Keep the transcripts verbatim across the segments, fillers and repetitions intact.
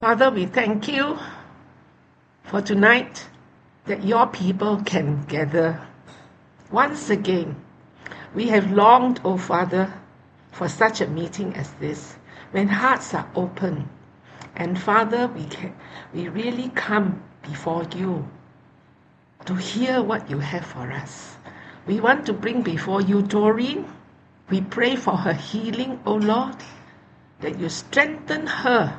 Father, we thank you for tonight that your people can gather once again. We have longed, O Father, for such a meeting as this, when hearts are open. And Father, we can, we really come before you to hear what you have for us. We want to bring before you Doreen. We pray for her healing, O Lord, that you strengthen her,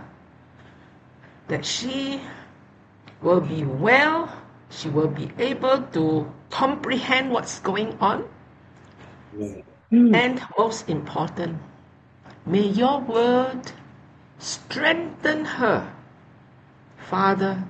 that she will be well, she will be able to comprehend what's going on. Mm. And most important, may your word strengthen her. Father,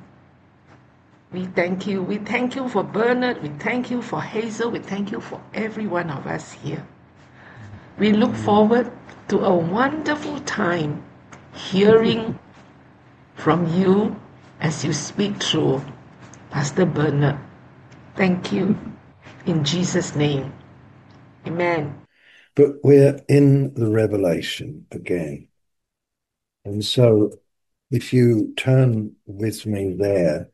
we thank you. We thank you for Bernard. We thank you for Hazel. We thank you for every one of us here. We look forward to a wonderful time hearing from you as you speak through Pastor Bernard. Thank you. In Jesus' name. Amen. But we're in the Revelation again. And so if you turn with me there,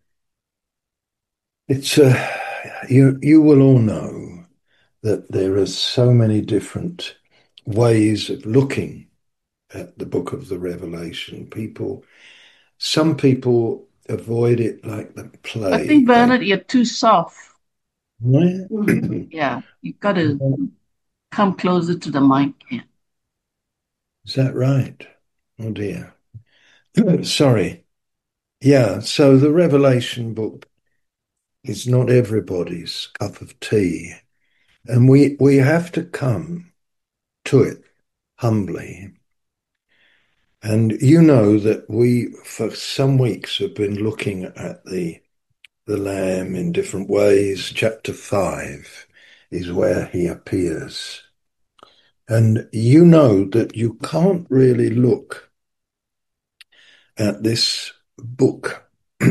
it's a, you, you will all know that there are so many different ways of looking at the book of the Revelation. People, some people avoid it like the plague. I think, Bernard, you're too soft. Yeah, yeah you've got to come closer to the mic. Yeah. Is that right? Oh dear. Sorry. Yeah, so the Revelation book is not everybody's cup of tea. And we, we have to come to it humbly. And you know that we, for some weeks, have been looking at the, the Lamb in different ways. Chapter five is where he appears. And you know that you can't really look at this book.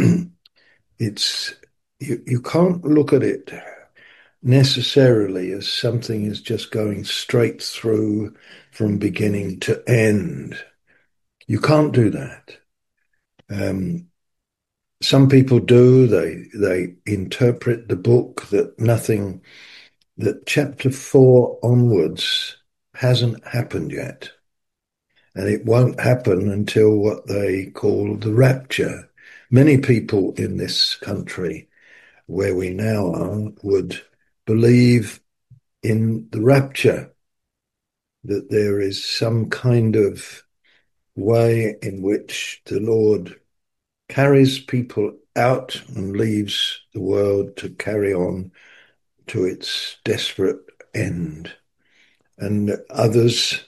it's you, you can't look at it necessarily as something is just going straight through from beginning to end. You can't do that. Um, some people do. They they interpret the book that nothing, that chapter four onwards hasn't happened yet. And it won't happen until what they call the rapture. Many people in this country, where we now are, would believe in the rapture, that there is some kind of way in which the Lord carries people out and leaves the world to carry on to its desperate end. And others,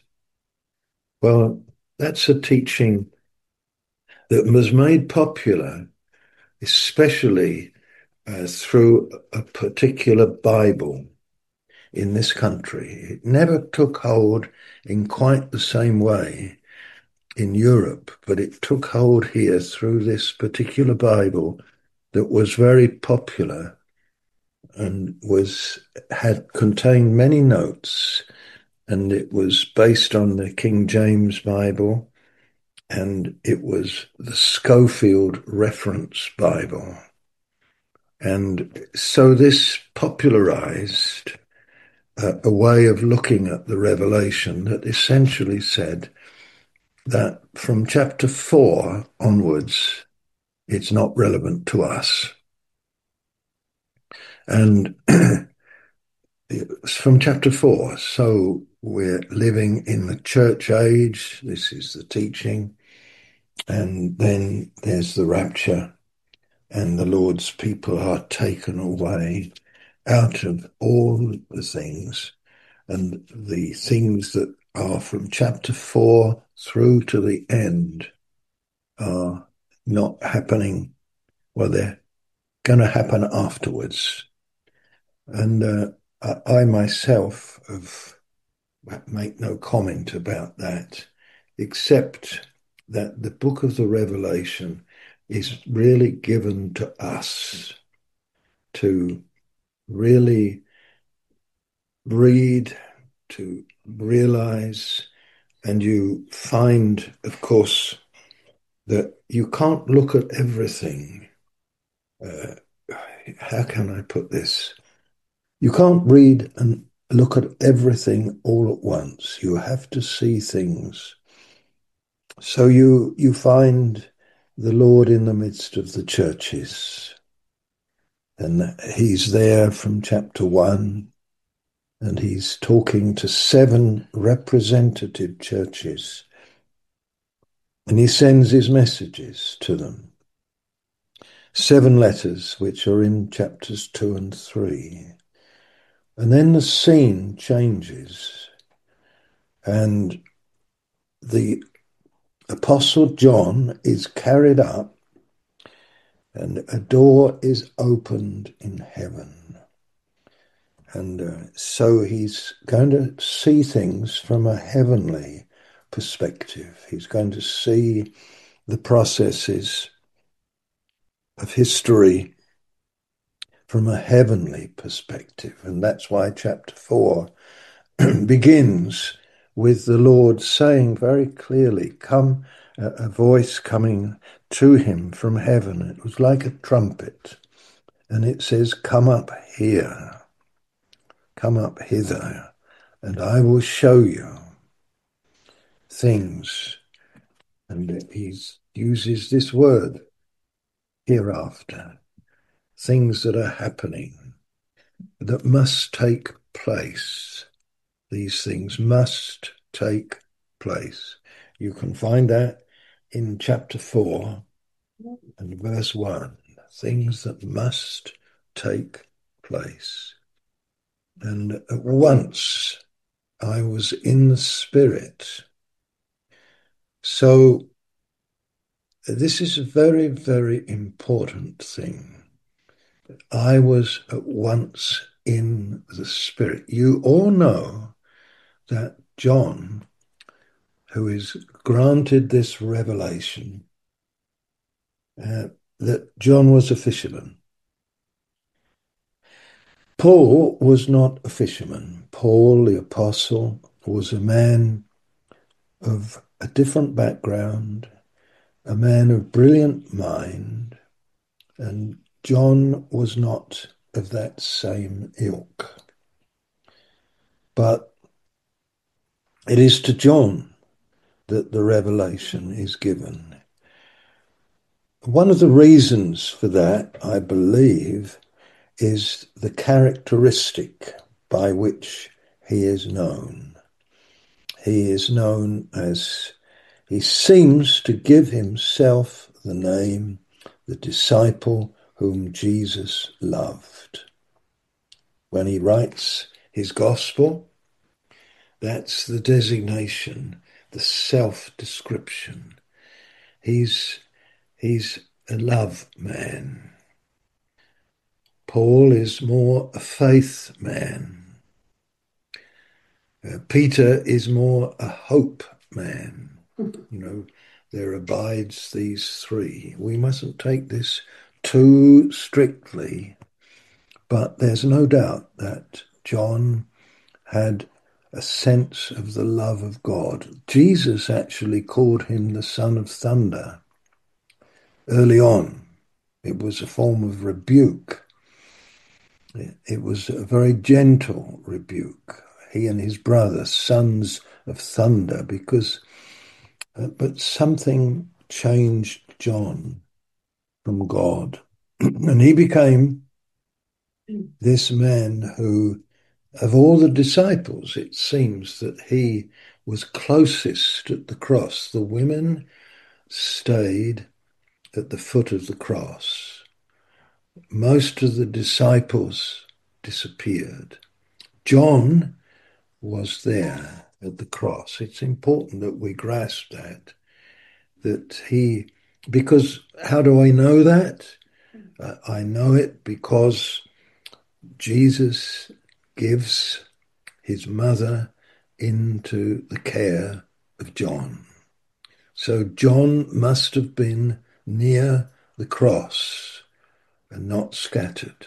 well, that's a teaching that was made popular, especially uh, through a particular Bible in this country. It never took hold in quite the same way in Europe, but it took hold here through this particular Bible that was very popular and was had contained many notes, and it was based on the King James Bible, and it was the Scofield Reference Bible. And so this popularized uh, a way of looking at the Revelation that essentially said that from chapter four onwards, it's not relevant to us. And it's from chapter four. So we're living in the church age. This is the teaching. And then there's the rapture, and the Lord's people are taken away out of all the things. And the things that are from chapter four through to the end are not happening. Well, they're going to happen afterwards. And uh, I, I myself have make no comment about that, except that the book of the Revelation is really given to us to really read, to realize, and you find, of course, that you can't look at everything. Uh, how can I put this? You can't read and look at everything all at once. You have to see things. So you you find the Lord in the midst of the churches. And he's there from chapter one, and he's talking to seven representative churches. And he sends his messages to them. Seven letters, which are in chapters two and three. And then the scene changes, and the Apostle John is carried up, and a door is opened in heaven. And uh, so he's going to see things from a heavenly perspective. He's going to see the processes of history from a heavenly perspective. And that's why chapter four begins with the Lord saying very clearly, come, a, a voice coming to him from heaven. It was like a trumpet. And it says, come up here, come up hither, and I will show you things. And he uses this word, hereafter, things that are happening, that must take place. These things must take place. You can find that in chapter four and verse one, things that must take place. And at once I was in the Spirit. So this is a very, very important thing. I was at once in the Spirit. You all know that John, who is granted this revelation, uh, that John was a fisherman. Paul was not a fisherman. Paul, the apostle, was a man of a different background, a man of brilliant mind, and John was not of that same ilk. But it is to John that the revelation is given. One of the reasons for that, I believe, is the characteristic by which he is known. He is known as, he seems to give himself the name, the disciple whom Jesus loved. When he writes his gospel, that's the designation, the self-description. He's, he's a love man. Paul is more a faith man. Uh, Peter is more a hope man. You know, there abides these three. We mustn't take this too strictly, but there's no doubt that John had a sense of the love of God. Jesus actually called him the Son of Thunder early on. It was a form of rebuke. It was a very gentle rebuke. He and his brother, sons of thunder, because, uh, but something changed John from God. And he became this man who, of all the disciples, it seems that he was closest at the cross. The women stayed at the foot of the cross. Most of the disciples disappeared. John was there at the cross. It's important that we grasp that, that he, because how do I know that? Uh, I know it because Jesus gives his mother into the care of John. So John must have been near the cross and not scattered.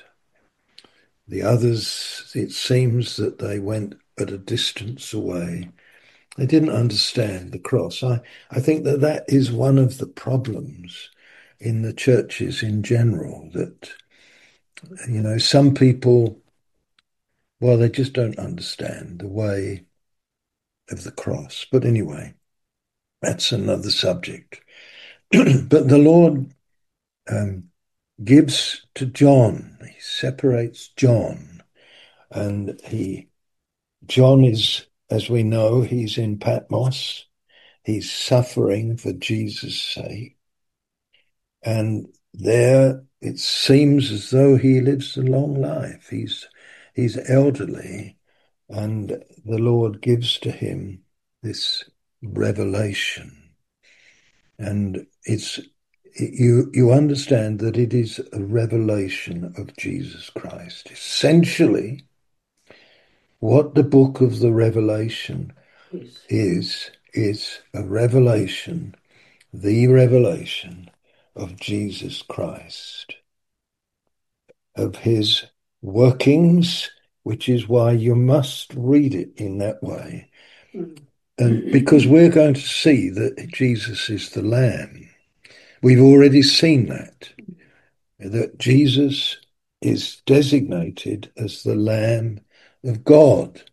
The others, it seems that they went at a distance away. They didn't understand the cross. I, I think that that is one of the problems in the churches in general, that, you know, some people, well, they just don't understand the way of the cross. But anyway, that's another subject. But the Lord um, gives to John, he separates John, and he, John is, as we know, he's in Patmos. He's suffering for Jesus' sake. And there it seems as though he lives a long life. He's, he's elderly, and the Lord gives to him this revelation. And it's, you, you understand that it is a revelation of Jesus Christ. Essentially, what the book of the Revelation is, is a revelation, the revelation of Jesus Christ, of his workings, which is why you must read it in that way. And because we're going to see that Jesus is the Lamb. We've already seen that, that Jesus is designated as the Lamb of God.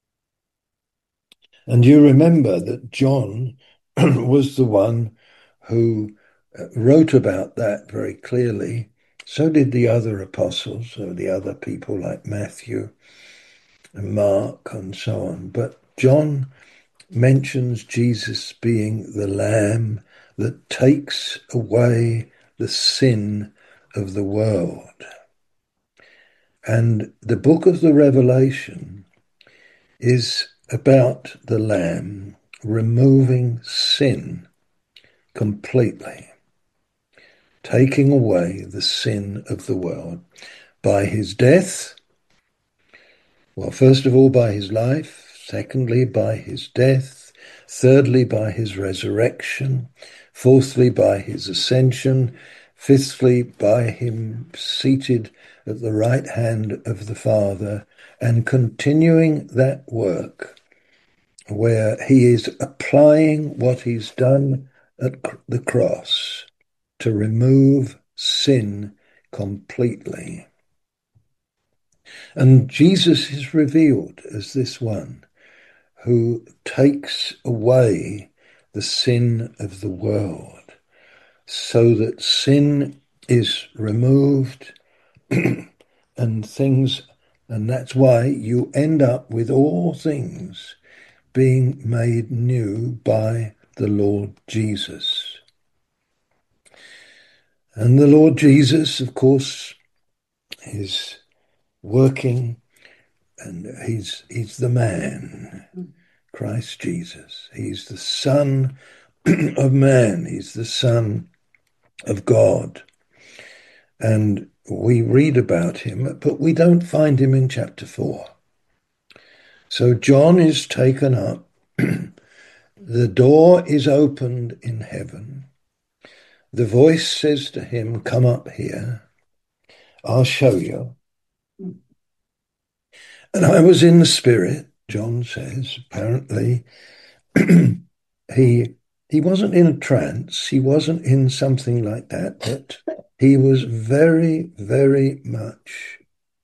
And you remember that John was the one who wrote about that very clearly. So did the other apostles, or the other people like Matthew and Mark and so on. But John mentions Jesus being the Lamb that takes away the sin of the world. And the book of the Revelation is about the Lamb removing sin completely, taking away the sin of the world by his death. Well, first of all, by his life. Secondly, by his death. Thirdly, by his resurrection. Fourthly, by his ascension. Fifthly, by him seated at the right hand of the Father and continuing that work where he is applying what he's done at the cross to remove sin completely. And Jesus is revealed as this one who takes away the sin of the world so that sin is removed and things, and that's why you end up with all things being made new by the Lord Jesus. And the Lord Jesus, of course, is working, and he's he's the man, Christ Jesus. He's the Son of man. He's the Son of God. And we read about him, but we don't find him in chapter four. So John is taken up. The door is opened in heaven. The voice says to him, "Come up here. I'll show you." And I was in the Spirit, John says. Apparently, he he wasn't in a trance. He wasn't in something like that, but he was very, very much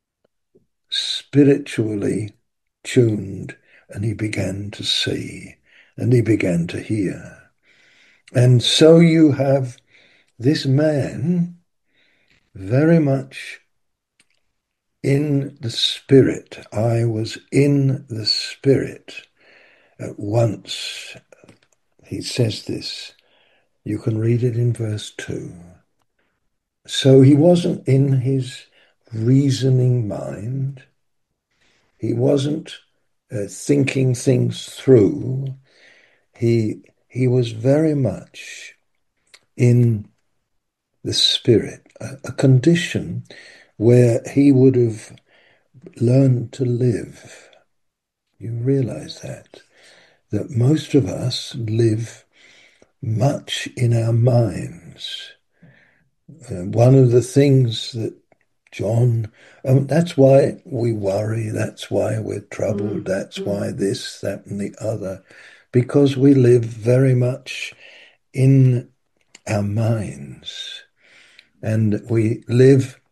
spiritually tuned, and he began to see, and he began to hear. And so you have this man very much in the Spirit. I was in the Spirit at once. He says this. You can read it in verse two. So he wasn't in his reasoning mind. He wasn't uh, thinking things through. He, he was very much in the Spirit, a, a condition where he would have learned to live. You realize that, that most of us live much in our minds. Uh, one of the things that John, um, that's why we worry, that's why we're troubled, that's why this, that, and the other, because we live very much in our minds, and we live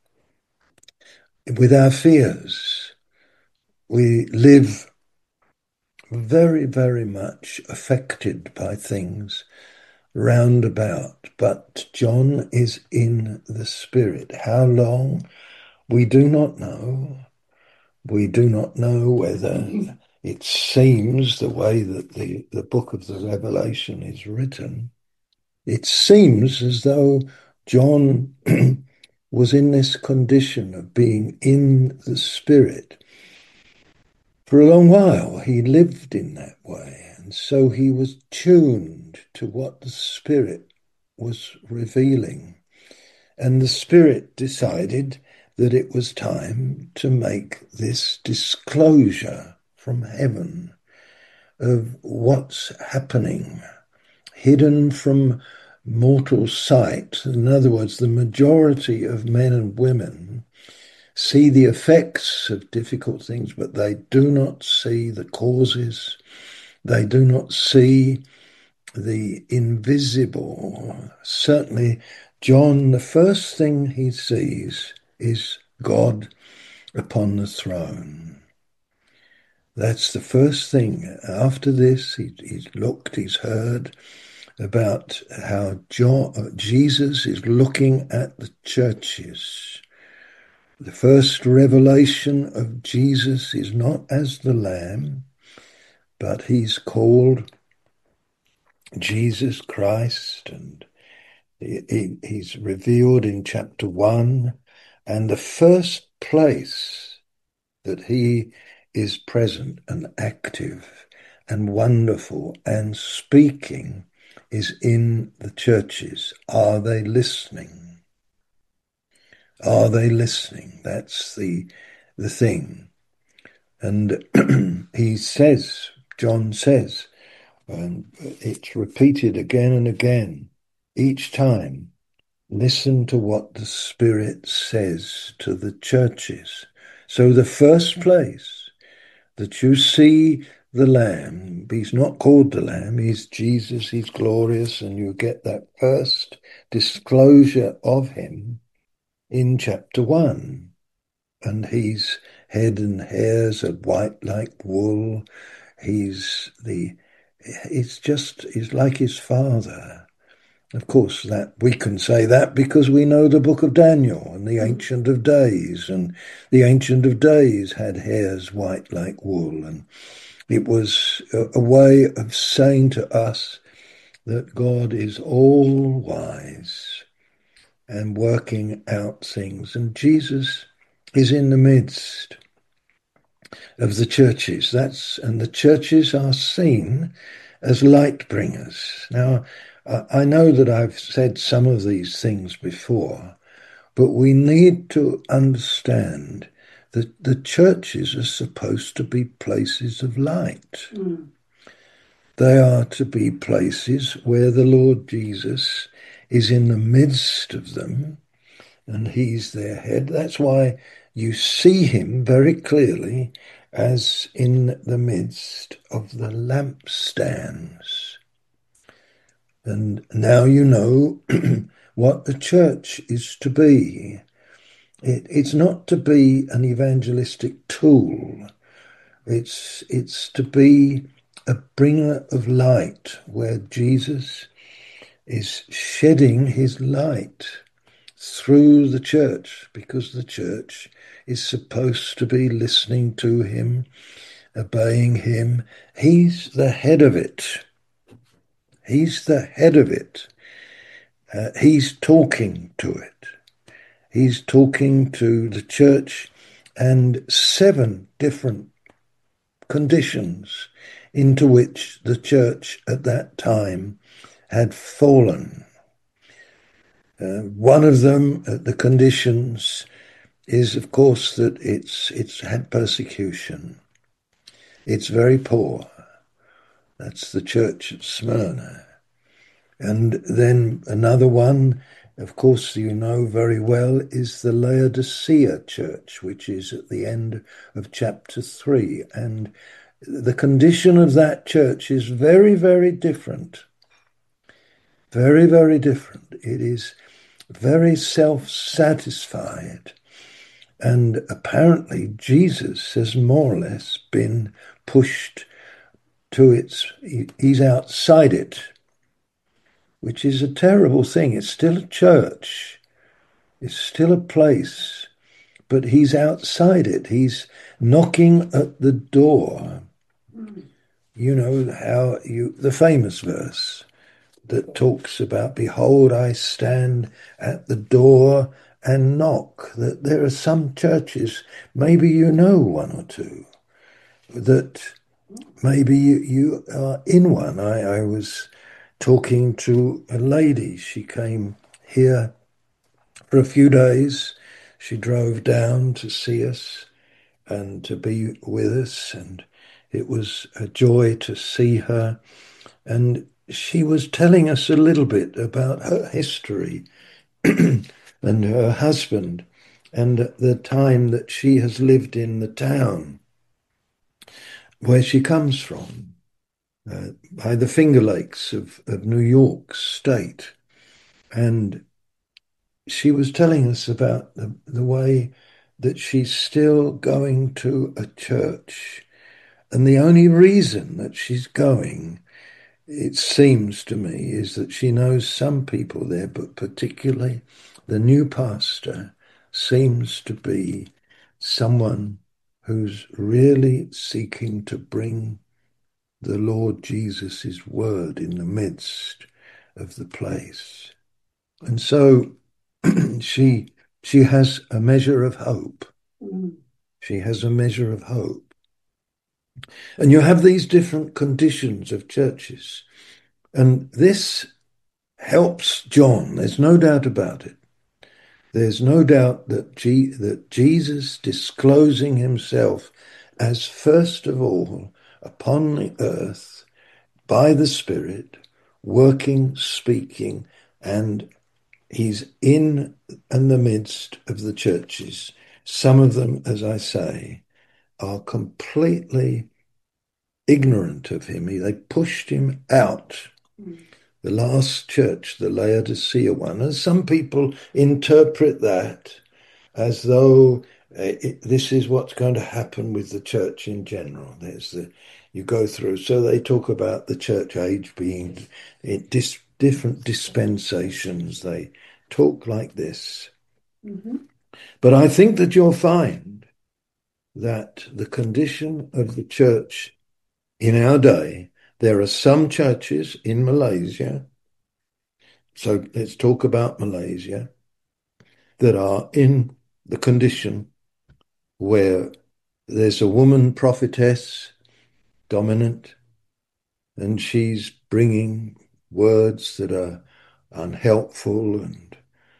with our fears. We live very, very much affected by things round about, but John is in the Spirit. How long? We do not know. We do not know whether it seems the way that the, the book of the Revelation is written. It seems as though John was in this condition of being in the Spirit for a long while. He lived in that way, and so he was tuned to what the Spirit was revealing. And the Spirit decided that it was time to make this disclosure from heaven of what's happening, hidden from mortal sight. In other words, the majority of men and women see the effects of difficult things, but they do not see the causes. They do not see the invisible. Certainly, John, the first thing he sees is God upon the throne. That's the first thing. After this, he, he's looked, he's heard about how John, Jesus is looking at the churches. The first revelation of Jesus is not as the Lamb, but he's called Jesus Christ, and he, he, he's revealed in chapter one. And the first place that he is present and active and wonderful and speaking is in the churches. Are they listening? Are they listening? That's the the thing. And he says, John says, and it's repeated again and again, each time, listen to what the Spirit says to the churches. So the first place that you see the Lamb, he's not called the Lamb, he's Jesus, he's glorious, and you get that first disclosure of him in chapter one. And he's head and hairs are white like wool. He's the, it's just, he's like his father. Of course, that we can say that because we know the book of Daniel and the Ancient of Days, and the Ancient of Days had hairs white like wool, and it was a, a way of saying to us that God is all wise and working out things, and Jesus is in the midst of the churches. That's and the churches are seen as light bringers. Now, I know that I've said some of these things before, but we need to understand that the churches are supposed to be places of light. Mm. They are to be places where the Lord Jesus is in the midst of them, and he's their head. That's why you see him very clearly as in the midst of the lampstands. And now you know what the church is to be. It, it's not to be an evangelistic tool. It's, it's to be a bringer of light where Jesus is shedding his light through the church, because the church is supposed to be listening to him, obeying him. He's the head of it. He's the head of it. Uh, he's talking to it. He's talking to the church and seven different conditions into which the church at that time had fallen. Uh, one of them, uh, the conditions, is of course that it's it's had persecution. It's very poor. That's the church at Smyrna. And then another one, of course, you know very well, is the Laodicea church, which is at the end of chapter three. And the condition of that church is very, very different. Very, very different. It is very self-satisfied. And apparently Jesus has more or less been pushed to its, he's outside it, which is a terrible thing. It's still a church. It's still a place, but he's outside it. He's knocking at the door. You know how you, the famous verse that talks about, behold, I stand at the door and knock. That there are some churches, maybe you know one or two, that maybe you, you are in one. I, I was talking to a lady. She came here for a few days. She drove down to see us and to be with us, and it was a joy to see her. And she was telling us a little bit about her history and her husband and the time that she has lived in the town where she comes from, uh, by the Finger Lakes of, of New York State. And she was telling us about the, the way that she's still going to a church. And the only reason that she's going, it seems to me, is that she knows some people there, but particularly the new pastor seems to be someone who's really seeking to bring the Lord Jesus' word in the midst of the place. And so she she has a measure of hope. Mm. She has a measure of hope. And you have these different conditions of churches. And this helps John. There's no doubt about it. There's no doubt that, G- that Jesus disclosing himself as first of all upon the earth by the Spirit, working, speaking, and he's in, in the midst of the churches. Some of them, as I say, are completely ignorant of him. They pushed him out. Mm. The last church, the Laodicea one, and some people interpret that as though uh, it, this is what's going to happen with the church in general. There's the you go through. So they talk about the church age being in dis, different dispensations. They talk like this. Mm-hmm. But I think that you'll find that the condition of the church in our day, there are some churches in Malaysia, so let's talk about Malaysia, that are in the condition where there's a woman prophetess dominant, and she's bringing words that are unhelpful, and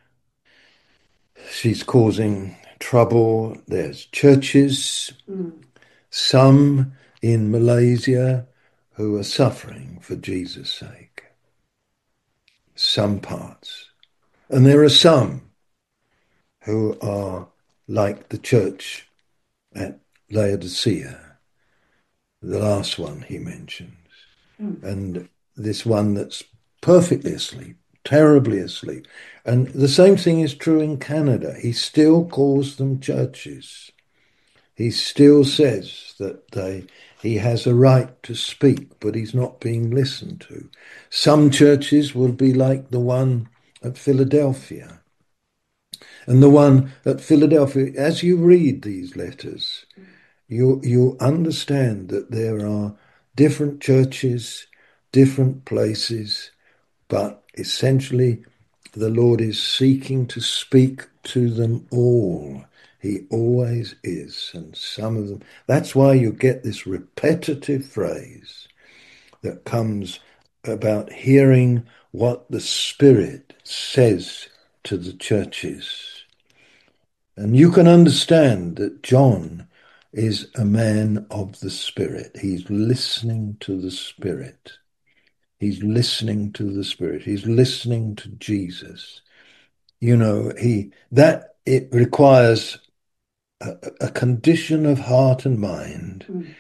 she's causing trouble. There's churches, mm. some in Malaysia, who are suffering for Jesus' sake. Some parts. And there are some who are like the church at Laodicea, the last one he mentions, mm. and this one that's perfectly asleep, terribly asleep. And the same thing is true in Canada. He still calls them churches. He still says that they he has a right to speak, but he's not being listened to. Some churches will be like the one at Philadelphia. And the one at Philadelphia, as you read these letters, you you understand that there are different churches, different places, but essentially the Lord is seeking to speak to them all. He always is, and some of them. That's why you get this repetitive phrase that comes about hearing what the Spirit says to the churches. And you can understand that John is a man of the Spirit. He's listening to the Spirit. He's listening to the Spirit. He's listening to Jesus. You know, he that it requires a, a condition of heart and mind mm.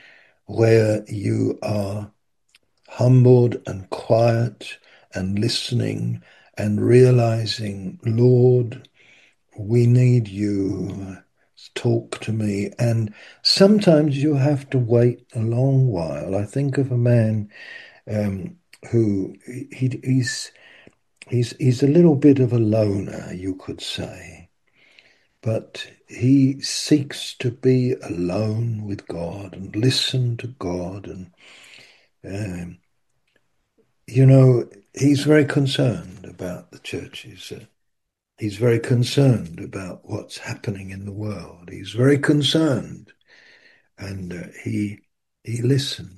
where you are humbled and quiet and listening and realizing, Lord, we need you. Talk to me. And sometimes you have to wait a long while. I think of a man um, who he, he's he's he's a little bit of a loner, you could say, but he seeks to be alone with God and listen to God, and um, you know, he's very concerned about the churches. Uh, he's very concerned about what's happening in the world. He's very concerned, and uh, he he listens.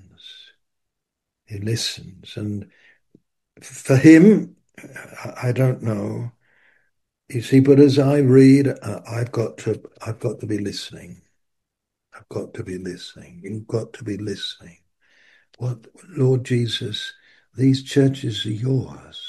He listens, and for him, I don't know. You see, but as I read, uh, I've got to, I've got to be listening. I've got to be listening. You've got to be listening. What, Lord Jesus, these churches are yours.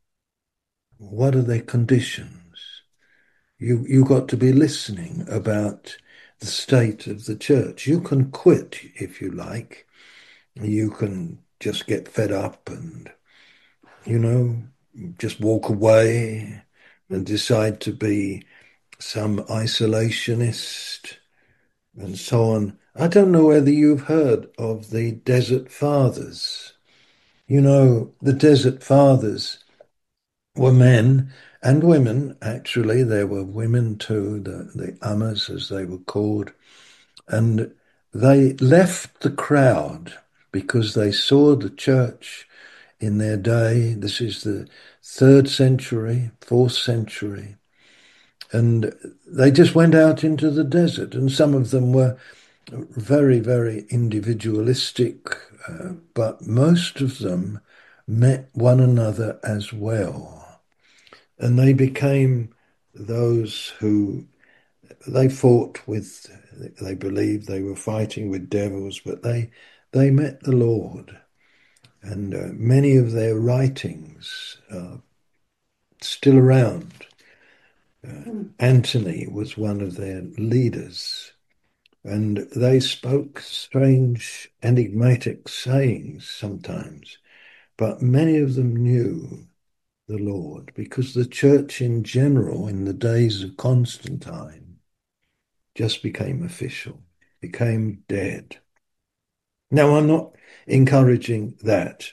What are their conditions? You, you got to be listening about the state of the church. You can quit if you like. You can just get fed up and, you know, just walk away and decide to be some isolationist and so on. I don't know whether you've heard of the Desert Fathers. You know, the Desert Fathers were men and women, actually. There were women too, the, the Ammas, as they were called. And they left the crowd because they saw the church in their day. This is the third century, fourth century. And they just went out into the desert, and some of them were very, very individualistic, uh, but most of them met one another as well. And they became those who, they fought with, they believed they were fighting with devils, but they, they met the Lord. And uh, many of their writings are still around. Uh, Anthony was one of their leaders, and they spoke strange, enigmatic sayings sometimes, but many of them knew the Lord, because the church in general, in the days of Constantine, just became official, became dead. Now, I'm not encouraging that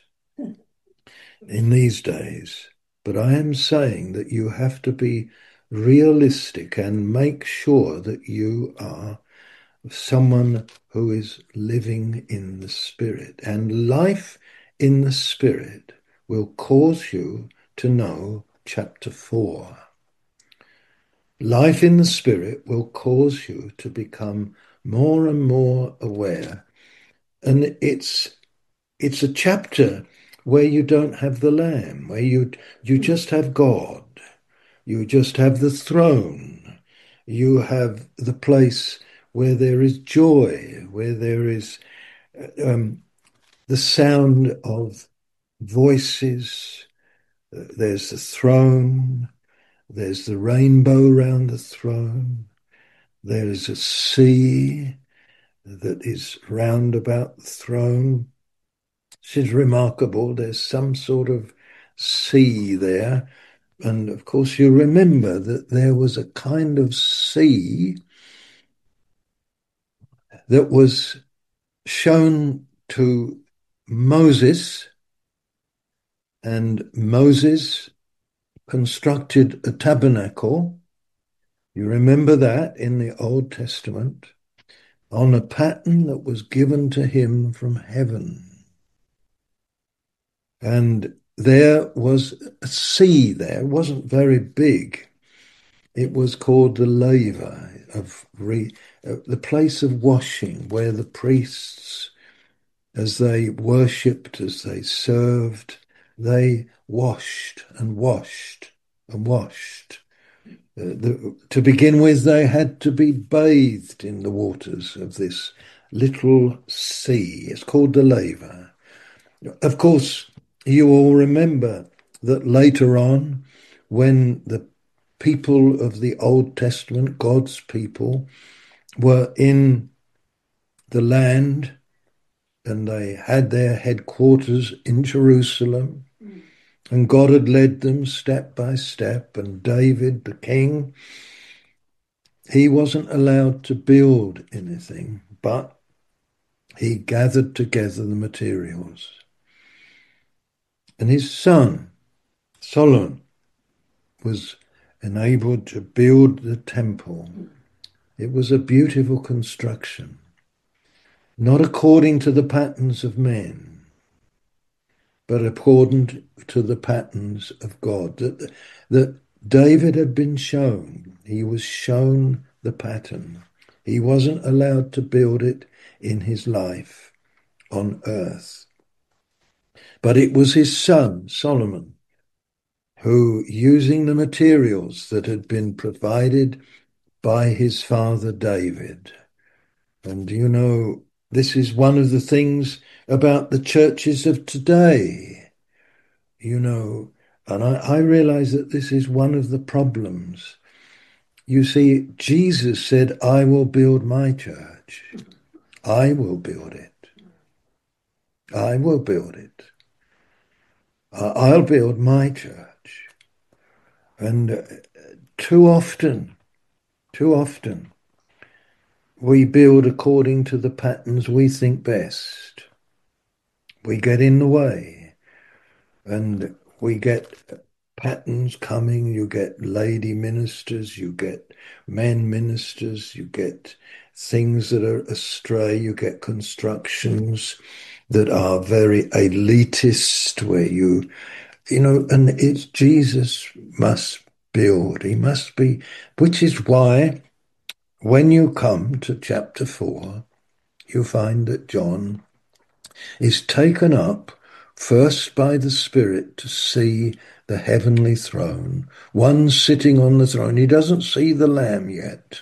in these days, but I am saying that you have to be realistic and make sure that you are someone who is living in the Spirit. And life in the Spirit will cause you to know chapter four. Life in the Spirit will cause you to become more and more aware. And it's it's a chapter where you don't have the Lamb, where you you just have God. You just have the throne. You have the place where there is joy, where there is um, the sound of voices. There's the throne. There's the rainbow round the throne. There is a sea that is round about the throne. This is remarkable. There's some sort of sea there. And of course, you remember that there was a kind of sea that was shown to Moses, and Moses constructed a tabernacle. You remember that in the Old Testament, on a pattern that was given to him from heaven. And there was a sea there. It wasn't very big. It was called the laver, of re, uh, the place of washing, where the priests, as they worshipped, as they served, they washed and washed and washed. Uh, the, to begin with, they had to be bathed in the waters of this little sea. It's called the laver. Of course, you all remember that later on, when the people of the Old Testament, God's people, were in the land, and they had their headquarters in Jerusalem, and God had led them step by step, and David, the king, he wasn't allowed to build anything, but he gathered together the materials. And his son, Solomon, was enabled to build the temple. It was a beautiful construction, not according to the patterns of men, but according to the patterns of God. That, that David had been shown, he was shown the pattern. He wasn't allowed to build it in his life on earth. But it was his son, Solomon, who, using the materials that had been provided by his father David, and you know, this is one of the things about the churches of today, you know, and I, I realize that this is one of the problems. You see, Jesus said, I will build my church. I will build it. I will build it. I'll build my church. And uh, too often, too often, we build according to the patterns we think best. We get in the way, and we get patterns coming. You get lady ministers, you get men ministers, you get things that are astray, you get constructions that are very elitist, where you, you know, and it's Jesus must build. He must be, which is why when you come to chapter four, you find that John is taken up first by the Spirit to see the heavenly throne, one sitting on the throne. He doesn't see the Lamb yet.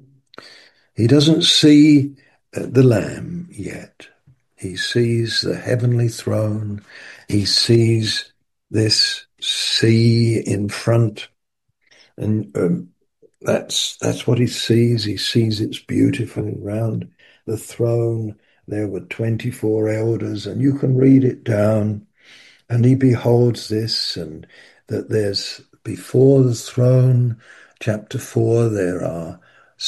He doesn't see the Lamb yet. He sees the heavenly throne. He sees this sea in front, and um, that's that's what he sees. He sees it's beautiful. Around the throne there were twenty-four elders, and you can read it down, and he beholds this, and that there's before the throne, chapter four, there are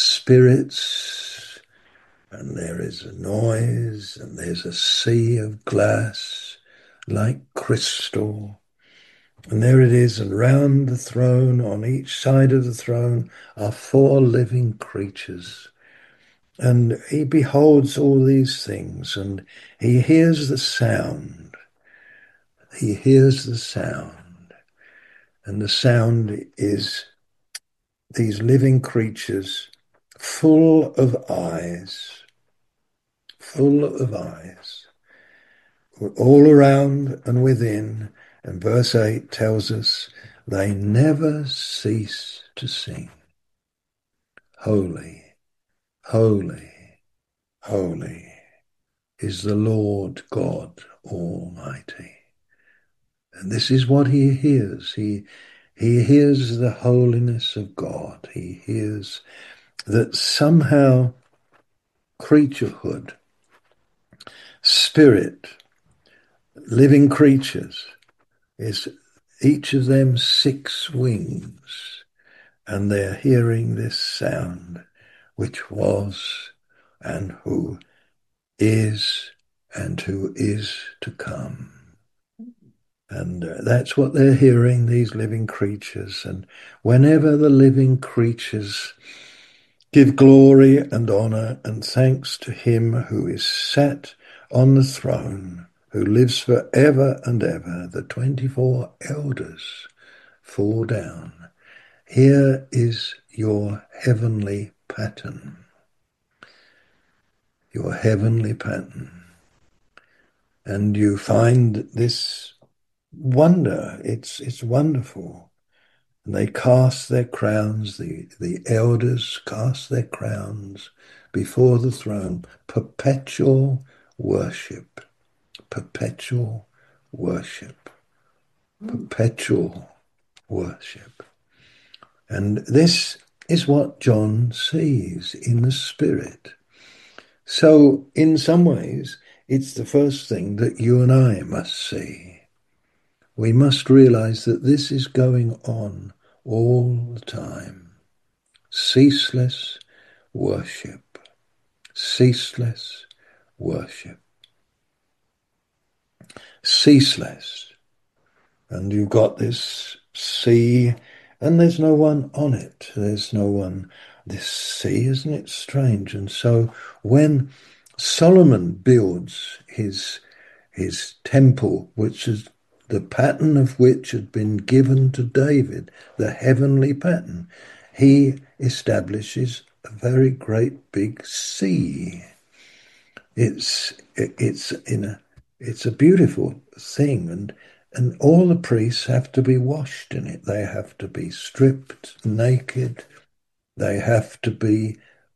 spirits, and there is a noise, and there's a sea of glass like crystal. And there it is, and round the throne, on each side of the throne, are four living creatures. And he beholds all these things, and he hears the sound. He hears the sound. And the sound is these living creatures full of eyes, full of eyes, all around and within. And verse eight tells us they never cease to sing. Holy, holy, holy is the Lord God Almighty. And this is what he hears. He, he hears the holiness of God. He hears that somehow creaturehood, spirit, living creatures, is each of them six wings, and they're hearing this sound, which was and who is and who is to come. And uh, that's what they're hearing, these living creatures. And whenever the living creatures give glory and honor and thanks to him who is sat on the throne, who lives forever and ever, the twenty-four elders fall down. Here is your heavenly pattern. Your heavenly pattern. And you find this wonder. It's it's wonderful. And they cast their crowns, the, the elders cast their crowns before the throne. Perpetual worship. Perpetual worship. Perpetual worship. And this is what John sees in the Spirit. So in some ways, it's the first thing that you and I must see. We must realize that this is going on all the time. Ceaseless worship. Ceaseless worship. Ceaseless. And you've got this sea, and there's no one on it. There's no one. This sea, isn't it strange? And so when Solomon builds his his temple, which is the pattern of which had been given to David, the heavenly pattern, he establishes a very great big sea. It's it's in a it's a beautiful thing, and and all the priests have to be washed in it. They have to be stripped naked. They have to be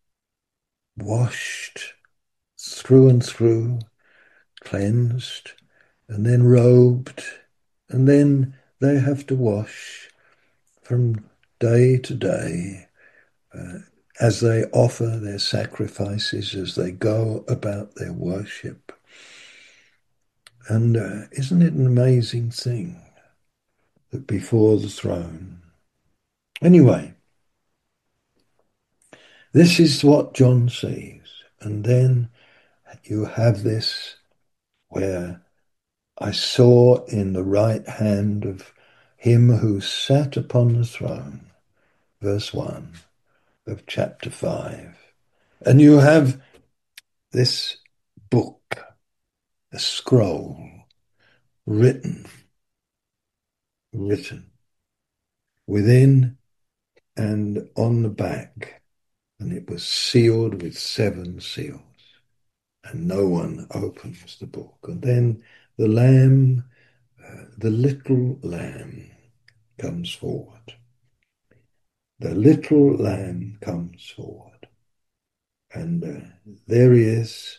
washed through and through, cleansed, and then robed, and then they have to wash from day to day uh, as they offer their sacrifices, as they go about their worship. And uh, isn't it an amazing thing that before the throne? Anyway, this is what John sees. And then you have this where I saw in the right hand of him who sat upon the throne, verse one of chapter five. And you have this book, a scroll, written, written, within and on the back, and it was sealed with seven seals, and no one opens the book. And then the lamb, uh, the little lamb comes forward. The little lamb comes forward. And uh, there he is.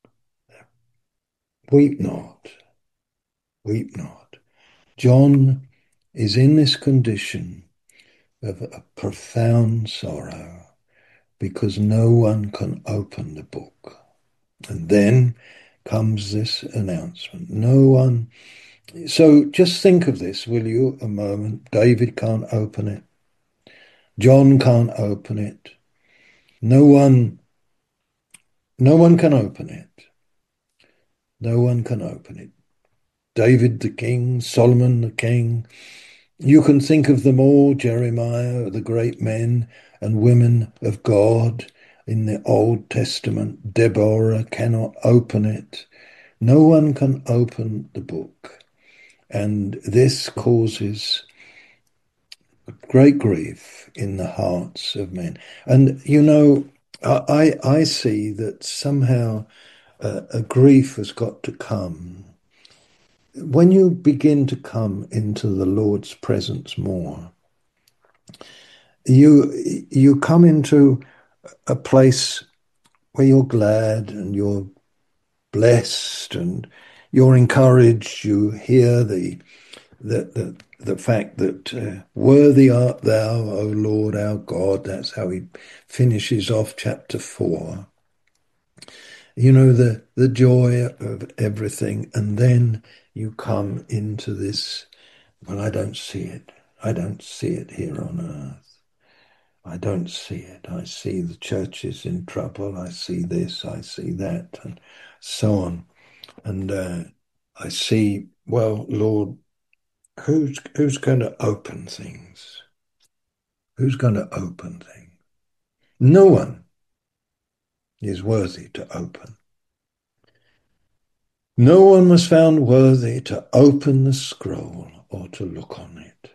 Weep not, weep not. John is in this condition of a profound sorrow because no one can open the book. And then comes this announcement. No one. So just think of this, will you, a moment. David can't open it. John can't open it. No one, no one can open it. No one can open it. David the king, Solomon the king. You can think of them all, Jeremiah, the great men and women of God in the Old Testament. Deborah cannot open it. No one can open the book. And this causes great grief in the hearts of men. And, you know, I, I see that somehow uh, a grief has got to come. When you begin to come into the Lord's presence more, you you come into a place where you're glad and you're blessed and you're encouraged. You hear the the the, the fact that uh, worthy art thou, O Lord our God. That's how he finishes off chapter four. You know, the the joy of everything, and then you come into this. Well, I don't see it. I don't see it here on earth. I don't see it. I see the churches in trouble. I see this. I see that, and so on. And uh, I see, well, Lord, who's who's going to open things? Who's going to open things? No one is worthy to open. No one was found worthy to open the scroll or to look on it.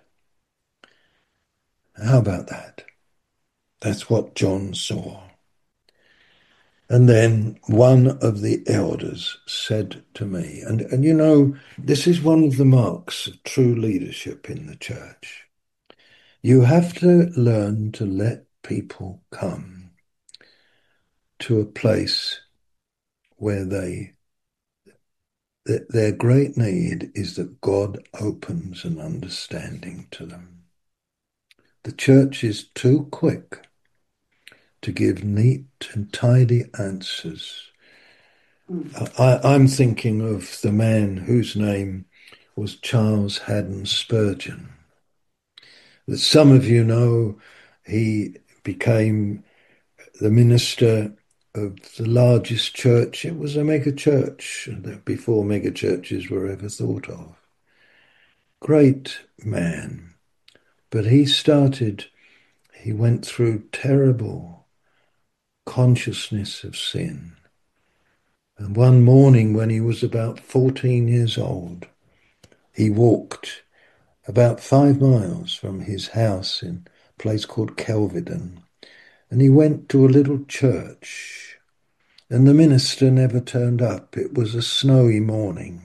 How about that? That's what John saw. And then one of the elders said to me, and, and you know, this is one of the marks of true leadership in the church. You have to learn to let people come to a place where they, th- their great need is that God opens an understanding to them. The church is too quick to give neat and tidy answers I, I'm thinking of the man whose name was Charles Haddon Spurgeon. That some of you know, he became the minister of the largest church. It was a mega church before mega churches were ever thought of. Great man. But he started, he went through terrible consciousness of sin. And one morning when he was about fourteen years old, he walked about five miles from his house in a place called Kelvedon, and he went to a little church, and the minister never turned up. It was a snowy morning.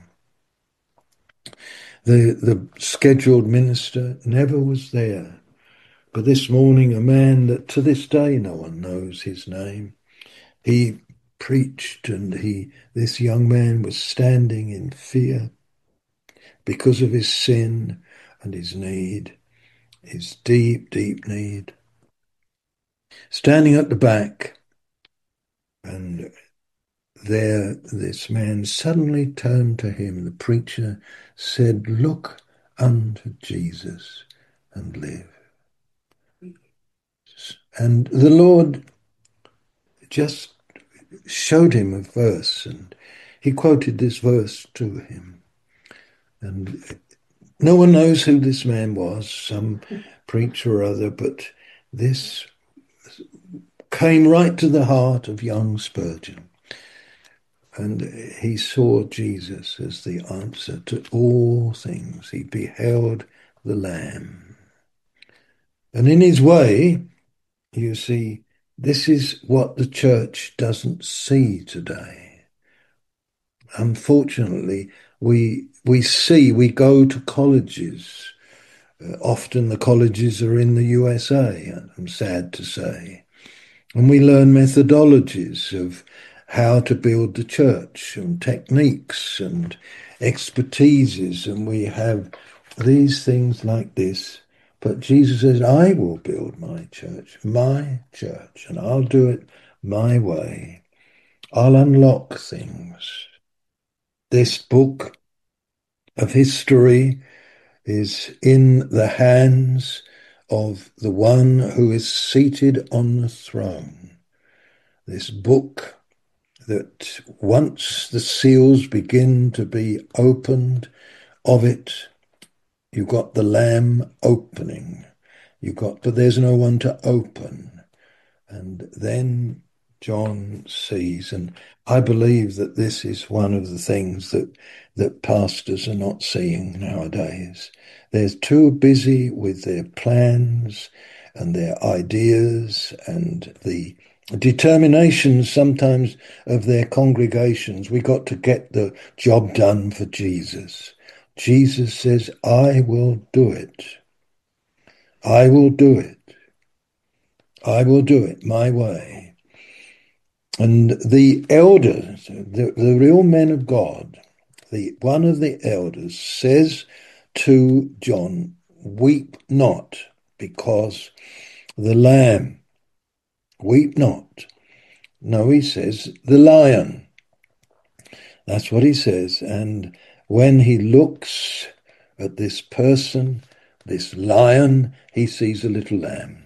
The, the scheduled minister never was there. But this morning, a man that to this day no one knows his name, he preached, and he, this young man was standing in fear because of his sin and his need, his deep, deep need. Standing at the back, and there this man suddenly turned to him. The preacher said, "Look unto Jesus and live." And the Lord just showed him a verse, and he quoted this verse to him. And no one knows who this man was, some preacher or other, but this came right to the heart of young Spurgeon. And he saw Jesus as the answer to all things. He beheld the Lamb. And in his way, you see, this is what the church doesn't see today. Unfortunately, we we see, we go to colleges. Uh, often the colleges are in the U S A, I'm sad to say. And we learn methodologies of how to build the church and techniques and expertises, and we have these things like this. But Jesus says, I will build my church, my church, and I'll do it my way. I'll unlock things. This book of history is in the hands of the one who is seated on the throne. This book that once the seals begin to be opened of it, you've got the Lamb opening. You've got, but there's no one to open. And then John sees, and I believe that this is one of the things that, that pastors are not seeing nowadays. They're too busy with their plans and their ideas and the determinations sometimes of their congregations. We got to get the job done for Jesus. Jesus says, I will do it. I will do it. I will do it my way. And the elders, the, the real men of God, the one of the elders says to John, weep not, because the Lamb, weep not. No, he says, the lion. That's what he says. And when he looks at this person, this lion, he sees a little lamb.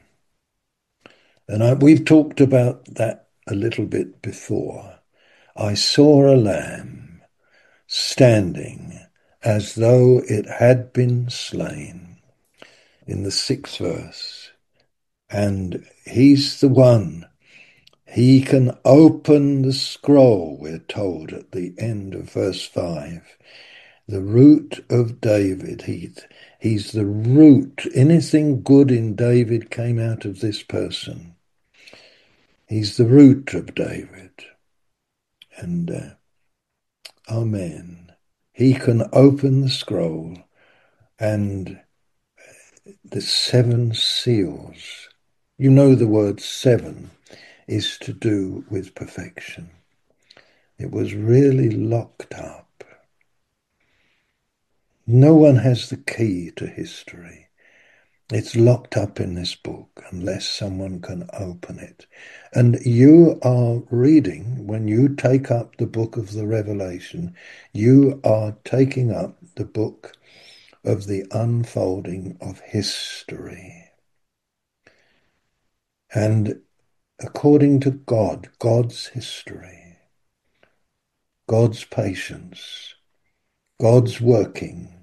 And I, we've talked about that a little bit before. I saw a lamb standing as though it had been slain, in the sixth verse. And he's the one. He can open the scroll, we're told at the end of verse five. The root of David. He, he's the root. Anything good in David came out of this person. He's the root of David. And uh, amen. He can open the scroll, and the seven seals. You know the word seven is to do with perfection. It was really locked up. No one has the key to history. It's locked up in this book unless someone can open it. And you are reading, when you take up the book of the Revelation, you are taking up the book of the unfolding of history. And according to God, God's history, God's patience, God's working,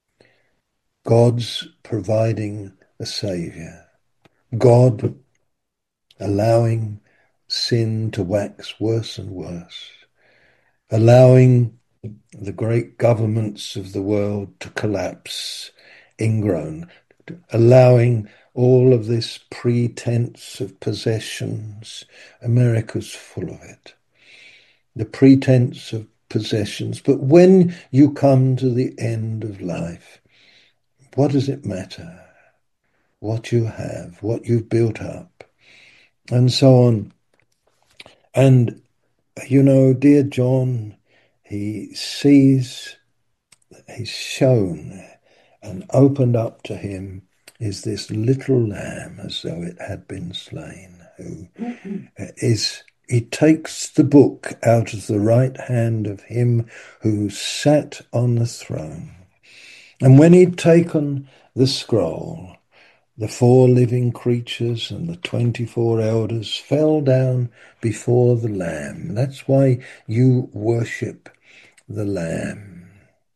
God's providing a Saviour, God allowing sin to wax worse and worse, allowing the great governments of the world to collapse, ingrown, allowing all of this pretense of possessions. America's full of it. The pretense of possessions. But when you come to the end of life, what does it matter? What you have, what you've built up, and so on. And, you know, dear John, he sees, he's shown and opened up to him is this little lamb as though it had been slain, who is, he takes the book out of the right hand of him who sat on the throne. And when he'd taken the scroll, the four living creatures and the twenty-four elders fell down before the Lamb. That's why you worship the Lamb.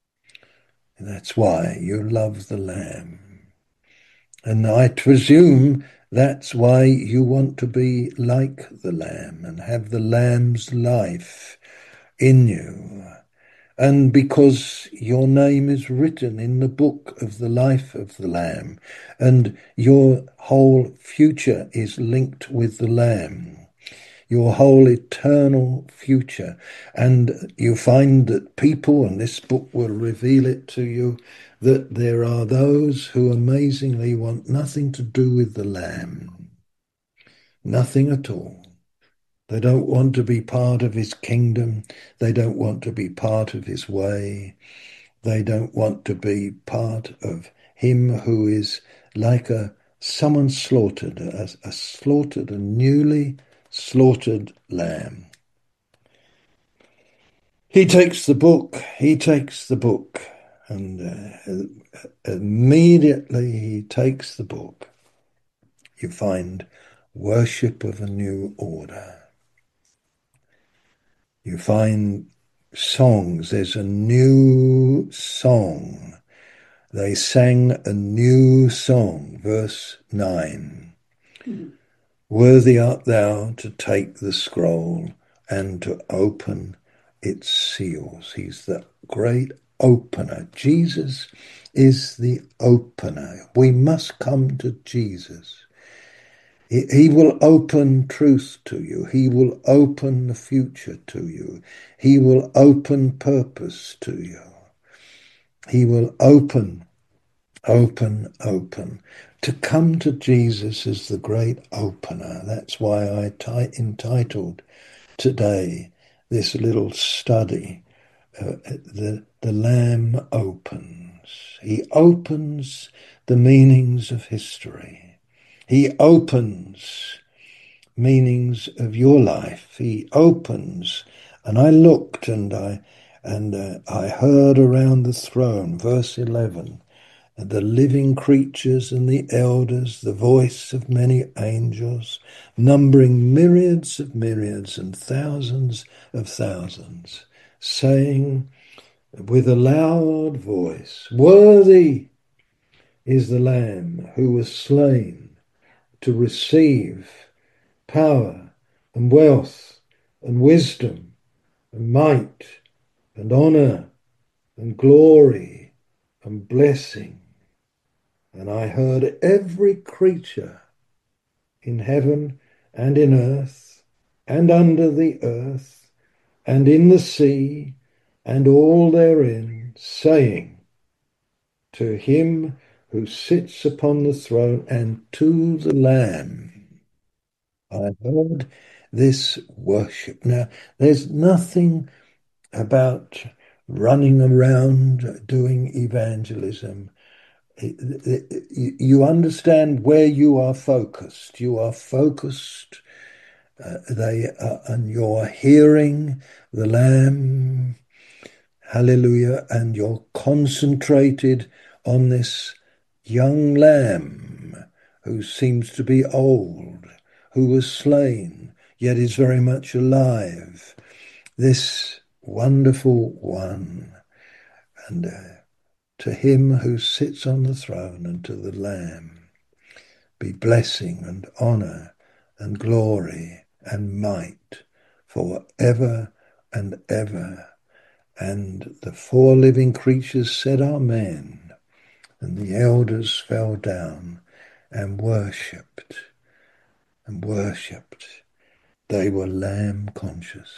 That's why you love the Lamb. And I presume that's why you want to be like the Lamb and have the Lamb's life in you. And because your name is written in the book of the life of the Lamb, and your whole future is linked with the Lamb, your whole eternal future. And you find that people, and this book will reveal it to you, that there are those who amazingly want nothing to do with the Lamb. Nothing at all. They don't want to be part of his kingdom. They don't want to be part of his way. They don't want to be part of him who is like a someone slaughtered, a, a slaughtered, a newly slaughtered lamb. He takes the book, he takes the book, and uh, immediately he takes the book. You find worship of a new order. You find songs. There's a new song. They sang a new song. Verse nine. Mm. Worthy art thou to take the scroll and to open its seals. He's the great opener. Jesus is the opener. We must come to Jesus. He will open truth to you. He will open the future to you. He will open purpose to you. He will open, open, open. To come to Jesus is the great opener. That's why I t- entitled today this little study, uh, the, the Lamb opens. He opens the meanings of history. He opens meanings of your life. He opens, and I looked and I and uh, I heard around the throne, verse eleven, the living creatures and the elders, the voice of many angels, numbering myriads of myriads and thousands of thousands, saying with a loud voice, worthy is the Lamb who was slain to receive power and wealth and wisdom and might and honor and glory and blessing. And I heard every creature in heaven and in earth and under the earth and in the sea and all therein, saying, to him who sits upon the throne and to the Lamb, I heard this worship. Now, there's nothing about running around doing evangelism. You understand where you are focused. You are focused, uh, they are, and you're hearing the Lamb, hallelujah, and you're concentrated on this young Lamb who seems to be old, who was slain, yet is very much alive. This wonderful one. And uh, to him who sits on the throne and to the Lamb be blessing and honor and glory and might for ever and ever. And the four living creatures said, Amen. And the elders fell down and worshipped and worshipped. They were Lamb conscious.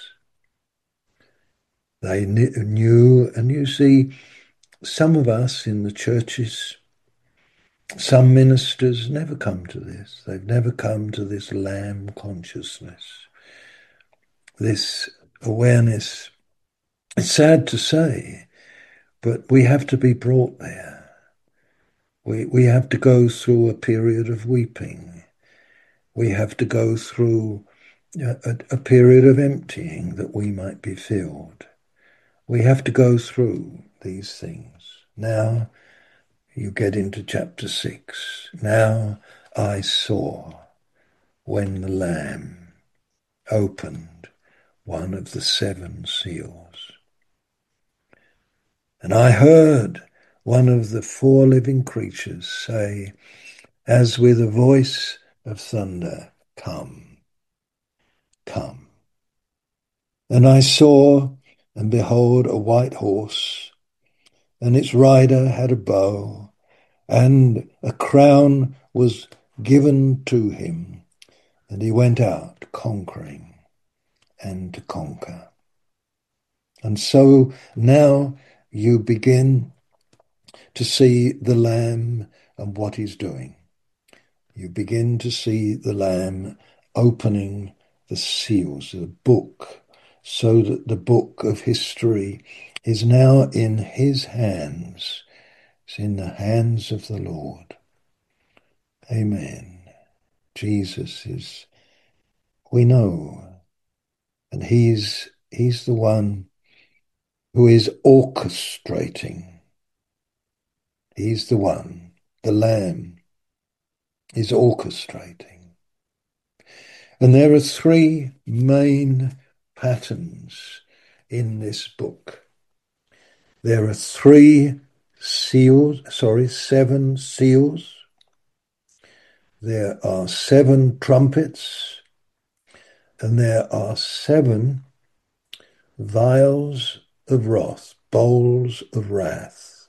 They knew, and you see, some of us in the churches, some ministers never come to this. They've never come to this Lamb consciousness, this awareness. It's sad to say, but we have to be brought there. We, we have to go through a period of weeping. We have to go through a, a, a period of emptying that we might be filled. We have to go through these things. Now you get into chapter six. Now I saw when the Lamb opened one of the seven seals. And I heard one of the four living creatures say, as with a voice of thunder, come, come. And I saw, and behold, a white horse, and its rider had a bow, and a crown was given to him, and he went out conquering and to conquer. And so now you begin to see the Lamb and what he's doing. You begin to see the Lamb opening the seals, the book, so that the book of history is now in his hands. It's in the hands of the Lord. Amen. Jesus is, we know, and he's, he's the one who is orchestrating. He's the one, the Lamb is orchestrating. And there are three main patterns in this book. There are three seals, sorry, seven seals. There are seven trumpets, and there are seven vials of wrath, bowls of wrath.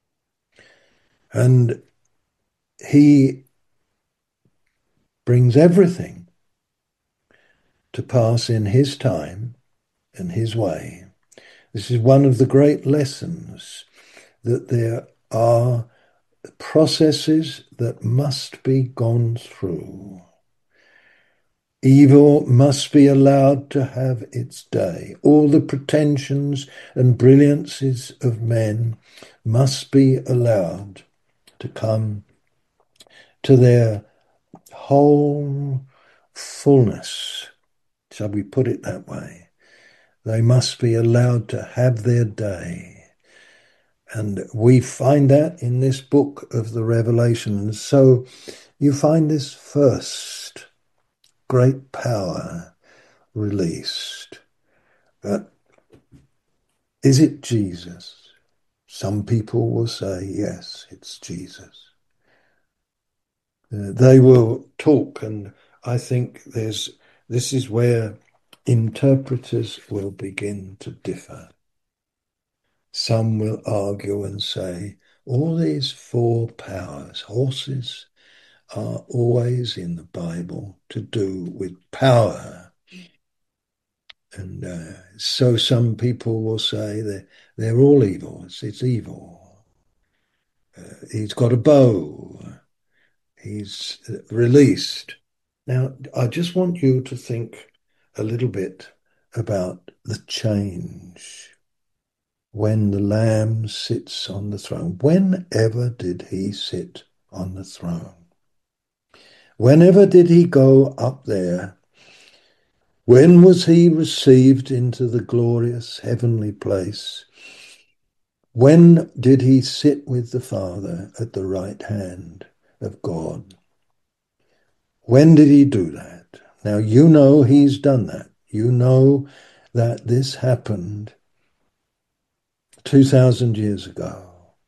And he brings everything to pass in his time and his way. This is one of the great lessons, that there are processes that must be gone through. Evil must be allowed to have its day. All the pretensions and brilliancies of men must be allowed to come to their whole fullness. Shall we put it that way? They must be allowed to have their day. And we find that in this book of the Revelation. So you find this first great power released. But is it Jesus? Some people will say, yes, it's Jesus. Uh, they will talk, and I think there's this is where interpreters will begin to differ. Some will argue and say, all these four powers, horses, are always in the Bible to do with power. And uh, so some people will say that they're all evil. It's, it's evil. Uh, he's got a bow. He's released. Now, I just want you to think a little bit about the change. when the Lamb sits on the throne. Whenever did he sit on the throne? Whenever did he go up there? When was he received into the glorious heavenly place? When did he sit with the Father at the right hand of God? When did he do that? Now, you know he's done that. You know that this happened two thousand years ago.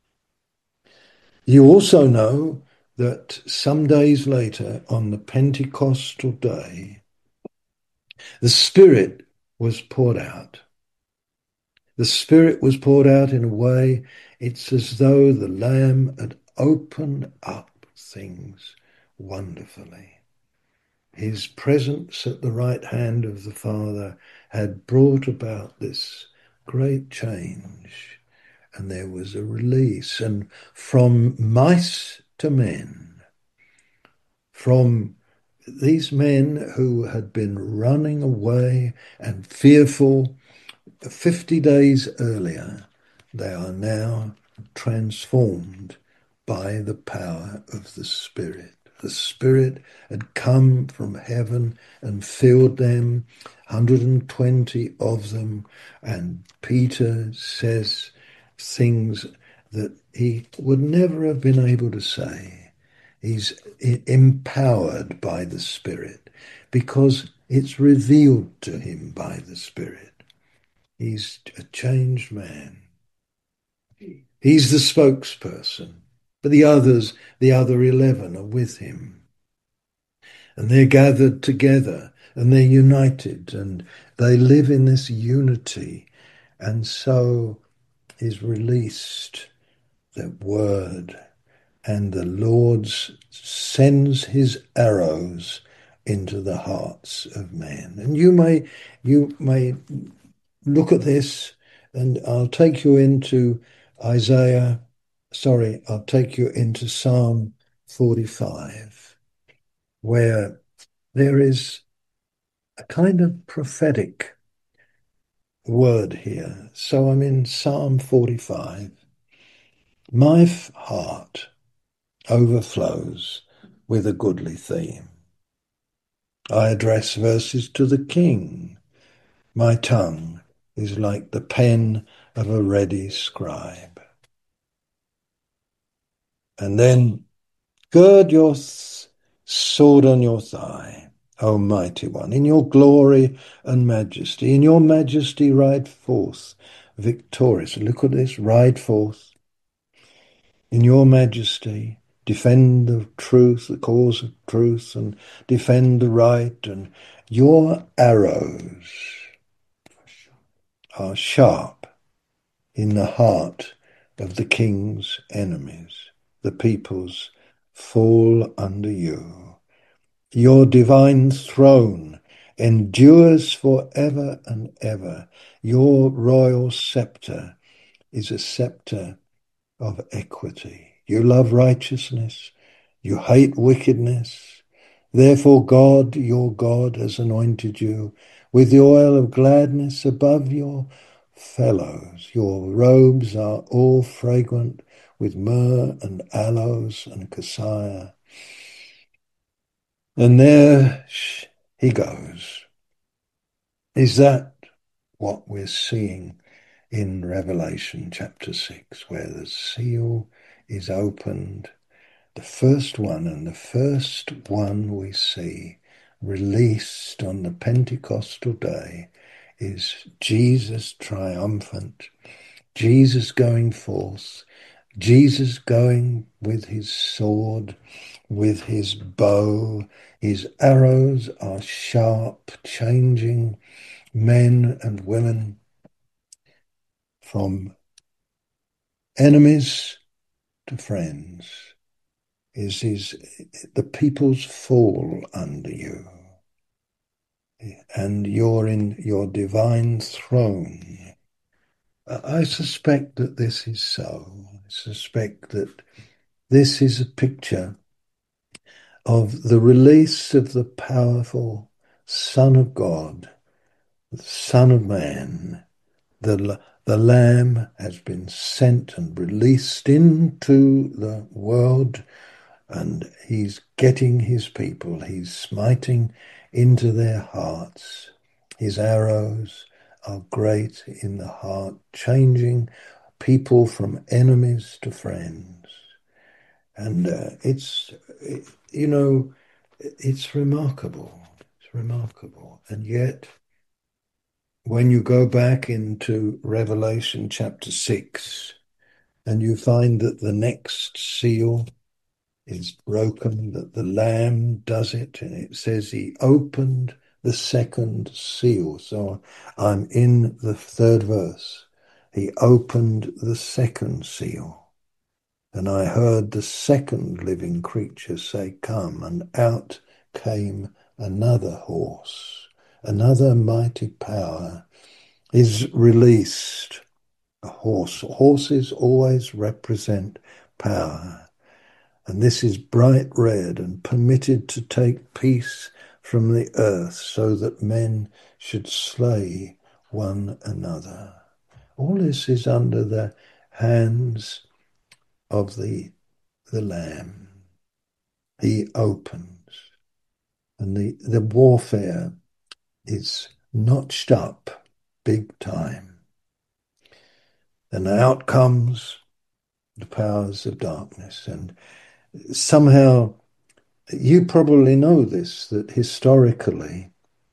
You also know that some days later, on the Pentecostal day, the Spirit was poured out. The Spirit was poured out in a way, it's as though the Lamb had opened up things wonderfully. His presence at the right hand of the Father had brought about this great change, and there was a release. And from mice to men, from these men who had been running away and fearful fifty days earlier, they are now transformed by the power of the Spirit. The Spirit had come from heaven and filled them, one hundred twenty of them, and Peter says things that he would never have been able to say. He's empowered by the Spirit because it's revealed to him by the Spirit. He's a changed man. He's the spokesperson. But the others, the other eleven, are with him. And they're gathered together and they're united and they live in this unity. And so is released the word, and the Lord sends his arrows into the hearts of men. And you may, you may look at this, and I'll take you into Isaiah, sorry, I'll take you into Psalm forty-five, where there is a kind of prophetic word here. So I'm in Psalm forty-five. My heart overflows with a goodly theme. I address verses to the King. My tongue is like the pen of a ready scribe. And then, gird your sword on your thigh, O mighty one, in your glory and majesty. In your majesty ride forth victorious. Look at this, ride forth. In your majesty, defend the truth, the cause of truth, and defend the right. And your arrows are sharp in the heart of the king's enemies. The peoples fall under you. Your divine throne endures forever and ever. Your royal scepter is a scepter of equity. You love righteousness. You hate wickedness. Therefore God, your God, has anointed you with the oil of gladness above your fellows. Your robes are all fragrant with myrrh and aloes and cassia. And there he goes. Is that what we're seeing in Revelation chapter six, where the seal is opened? The first one, and the first one we see released on the Pentecostal day is Jesus triumphant, Jesus going forth, Jesus going with his sword, with his bow. His arrows are sharp, changing men and women from enemies to friends. Is his, the peoples fall under you, and you're in your divine throne. I suspect that this is so. I suspect that this is a picture of the release of the powerful Son of God, the Son of Man, the, The Lamb has been sent and released into the world, and he's getting his people. He's smiting into their hearts. His arrows are great in the heart, changing people from enemies to friends. And uh, it's, it, you know, it's remarkable. It's remarkable. And yet, when you go back into Revelation chapter six, and you find that the next seal is broken, that the Lamb does it, and it says he opened the second seal. So I'm in the third verse. He opened the second seal. And I heard the second living creature say, "Come," and out came another horse. Another mighty power is released. A horse. Horses always represent power. And this is bright red and permitted to take peace from the earth, so that men should slay one another. All this is under the hands of the, the Lamb. He opens. And the, the warfare is notched up big time. And out comes the powers of darkness. And somehow, you probably know this, that historically,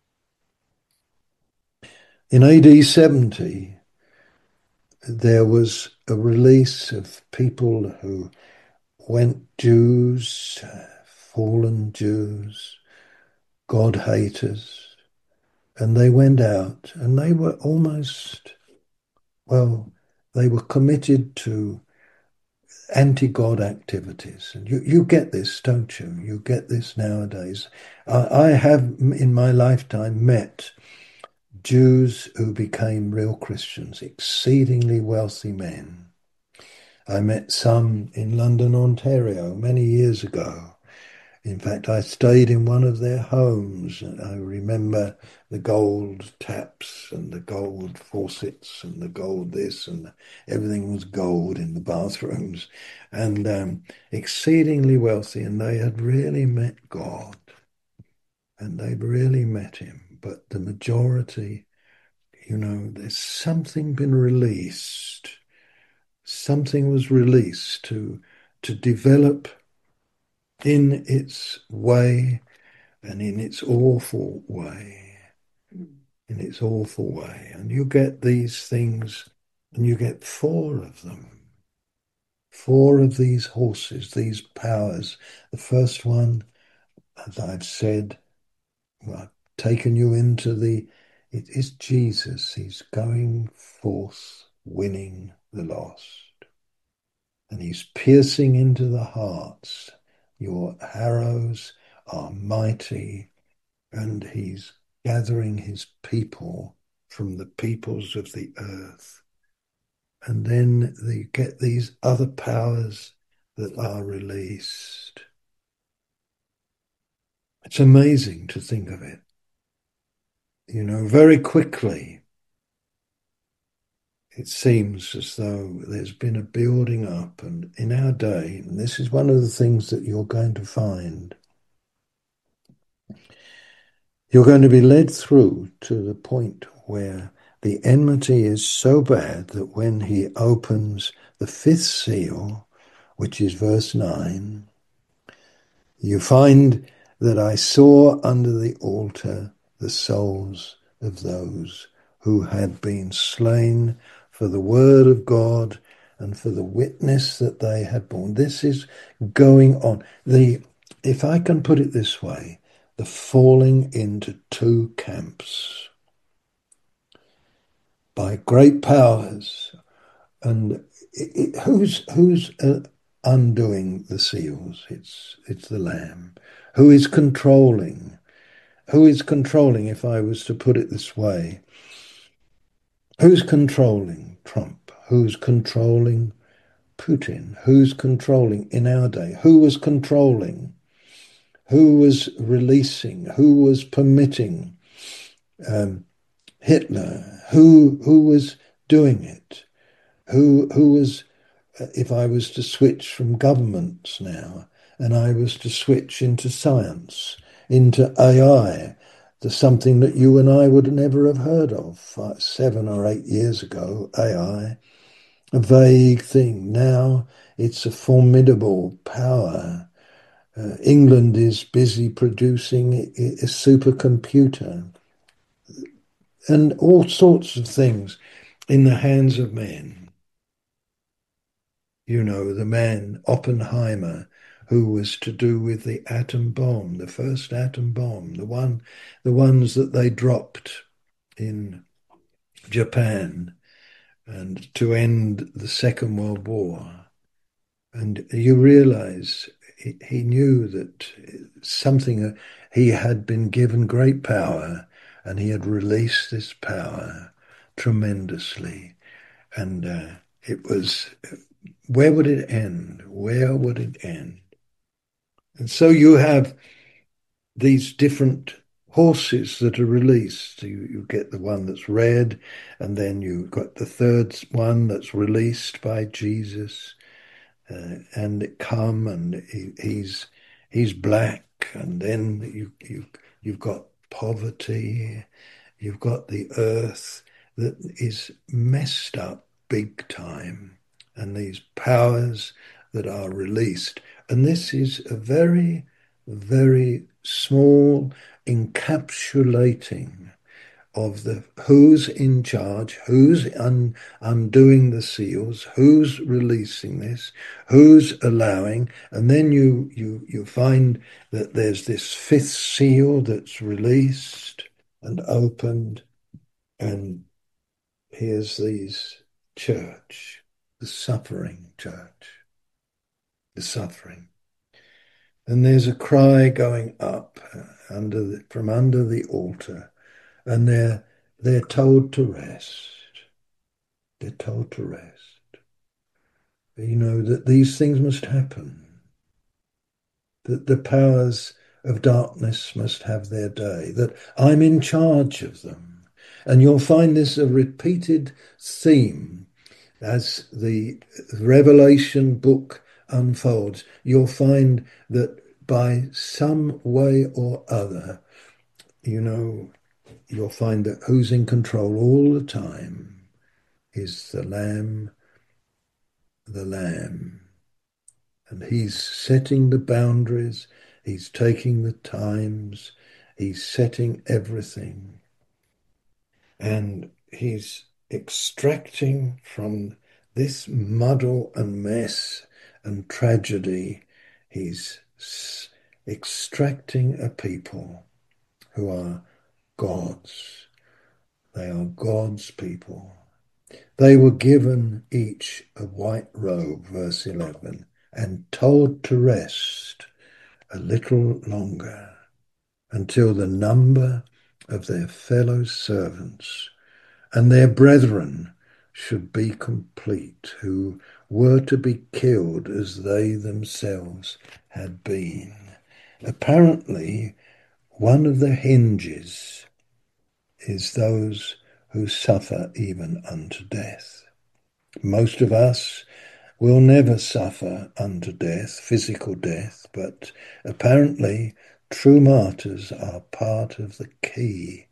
in A D seventy, there was a release of people who went Jews, fallen Jews, God haters, and they went out and they were almost, well, they were committed to anti-God activities. And you, you get this, don't you? You get this nowadays. I, I have, in my lifetime, met Jews who became real Christians, exceedingly wealthy men. I met some in London, Ontario, many years ago. In fact, I stayed in one of their homes. I remember the gold taps and the gold faucets and the gold this, and everything was gold in the bathrooms, and um, exceedingly wealthy. And they had really met God, and they'd really met him. But the majority, you know, there's something been released. Something was released to, to develop in its way and in its awful way, in its awful way. And you get these things, and you get four of them. Four of these horses, these powers. The first one, as I've said, well, I've taken you into the, it is Jesus. He's going forth, winning the lost. And he's piercing into the hearts. Your arrows are mighty, and he's gathering his people from the peoples of the earth. And then you get these other powers that are released. It's amazing to think of it. You know, very quickly, it seems as though there's been a building up, and in our day, and this is one of the things that you're going to find, you're going to be led through to the point where the enmity is so bad that when he opens the fifth seal, which is verse nine, you find that I saw under the altar the souls of those who had been slain for the word of God and for the witness that they had borne. This is going on. The, if I can put it this way, the falling into two camps by great powers. And it, it, who's who's uh, undoing the seals? It's it's the Lamb. Who is controlling? Who is controlling, if I was to put it this way? Who's controlling Trump? Who's controlling Putin? Who's controlling in our day? Who was controlling? Who was releasing? Who was permitting um, Hitler? Who who was doing it? Who who was, if I was to switch from governments now and I was to switch into science, into A I, to something that you and I would never have heard of five, seven or eight years ago, A I, a vague thing. Now it's a formidable power. Uh, England is busy producing a, a supercomputer and all sorts of things in the hands of men. You know, the man Oppenheimer, who was to do with the atom bomb, the first atom bomb, the one, the ones that they dropped in Japan, and to end the Second World War. And you realize he, he knew that something, he had been given great power, and he had released this power tremendously. And uh, it was, where would it end? Where would it end? And so you have these different horses that are released. You, you get the one that's red, and then you've got the third one that's released by Jesus, uh, and it come and he, he's he's black, and then you you you've got poverty, you've got the earth that is messed up big time, and these powers that are released. And this is a very, very small encapsulating of the who's in charge, who's un, undoing the seals, who's releasing this, who's allowing, and then you you you find that there's this fifth seal that's released and opened, and here's these church, the suffering church, the suffering. And there's a cry going up under the, from under the altar, and they're they're told to rest. They're told to rest. You know that these things must happen. That the powers of darkness must have their day. That I'm in charge of them. And you'll find this a repeated theme as the Revelation book unfolds. You'll find that by some way or other, you know, you'll find that who's in control all the time is the Lamb, the Lamb. And he's setting the boundaries, he's taking the times, he's setting everything. And he's extracting from this muddle and mess and tragedy, he's extracting a people who are God's. They are God's people. They were given each a white robe, verse eleven, and told to rest a little longer until the number of their fellow servants and their brethren should be complete, who were to be killed as they themselves had been. Apparently, one of the hinges is those who suffer even unto death. Most of us will never suffer unto death, physical death, but apparently true martyrs are part of the key.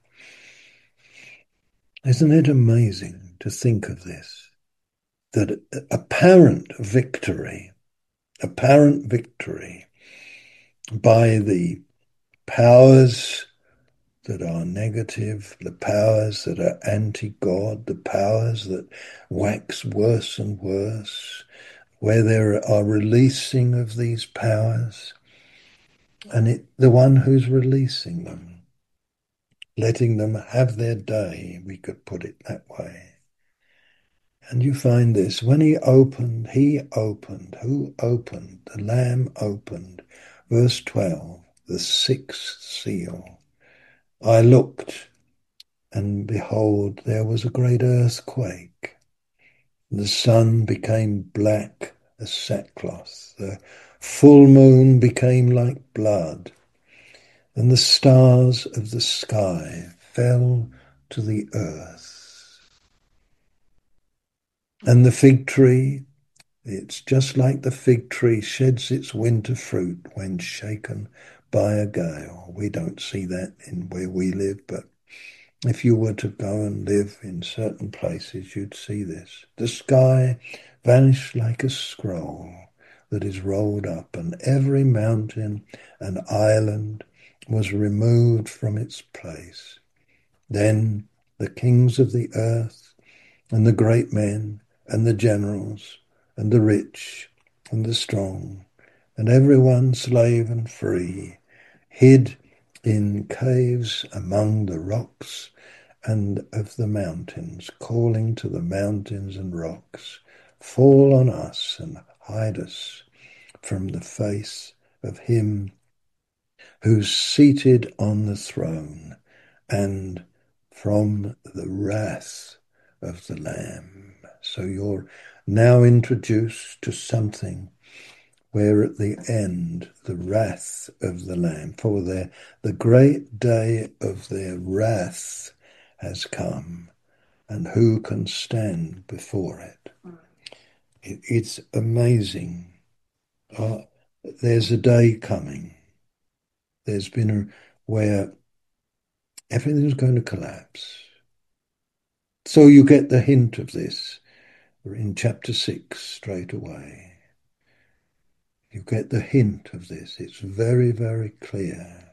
Isn't it amazing to think of this? That apparent victory, apparent victory by the powers that are negative, the powers that are anti-God, the powers that wax worse and worse, where there are releasing of these powers, and it, the one who's releasing them, letting them have their day, we could put it that way. And you find this, when he opened, he opened, who opened? The Lamb opened. Verse twelve, the sixth seal. I looked, and behold, there was a great earthquake. The sun became black as sackcloth. The full moon became like blood, and the stars of the sky fell to the earth. And the fig tree, it's just like the fig tree sheds its winter fruit when shaken by a gale. We don't see that in where we live, but if you were to go and live in certain places, you'd see this. The sky vanished like a scroll that is rolled up, and every mountain and island was removed from its place. Then the kings of the earth and the great men and the generals and the rich and the strong and everyone slave and free hid in caves among the rocks and of the mountains, calling to the mountains and rocks, fall on us and hide us from the face of him who's seated on the throne and from the wrath of the Lamb. So you're now introduced to something where at the end the wrath of the Lamb, for their, the great day of their wrath has come, and who can stand before it? it it's amazing. Uh, there's a day coming. There's been a where everything's going to collapse. So you get the hint of this in chapter six straight away. You get the hint of this. It's very, very clear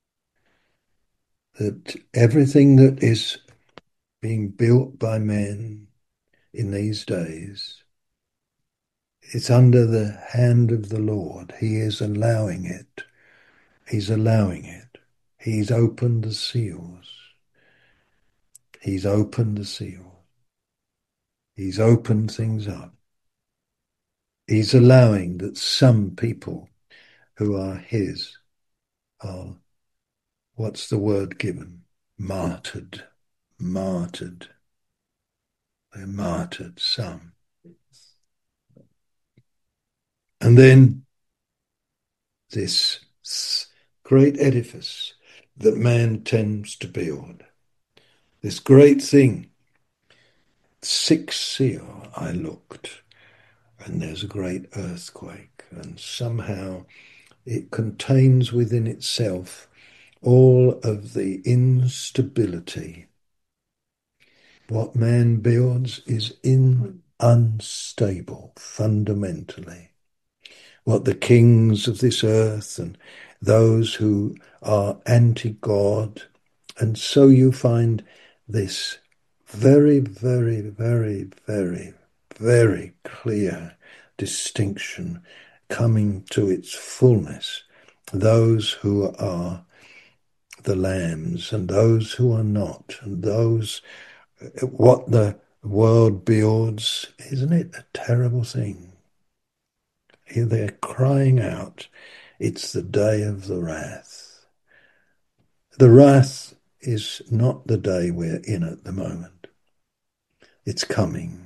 that everything that is being built by men in these days, it's under the hand of the Lord. He is allowing it. He's allowing it. He's opened the seals. He's opened the seals. He's opened things up. He's allowing that some people who are his are, what's the word given? Martyred. Martyred. They're martyred, some. And then this great edifice that man tends to build, this great thing, sixth seal, I looked, and there's a great earthquake, and somehow it contains within itself all of the instability. What man builds is in unstable fundamentally. What the kings of this earth and those who are anti-God, and so you find this very, very, very, very, very clear distinction coming to its fullness. Those who are the lambs and those who are not, and those, what the world builds, isn't it a terrible thing? They're crying out, it's the day of the wrath. The wrath is not the day we're in at the moment. It's coming.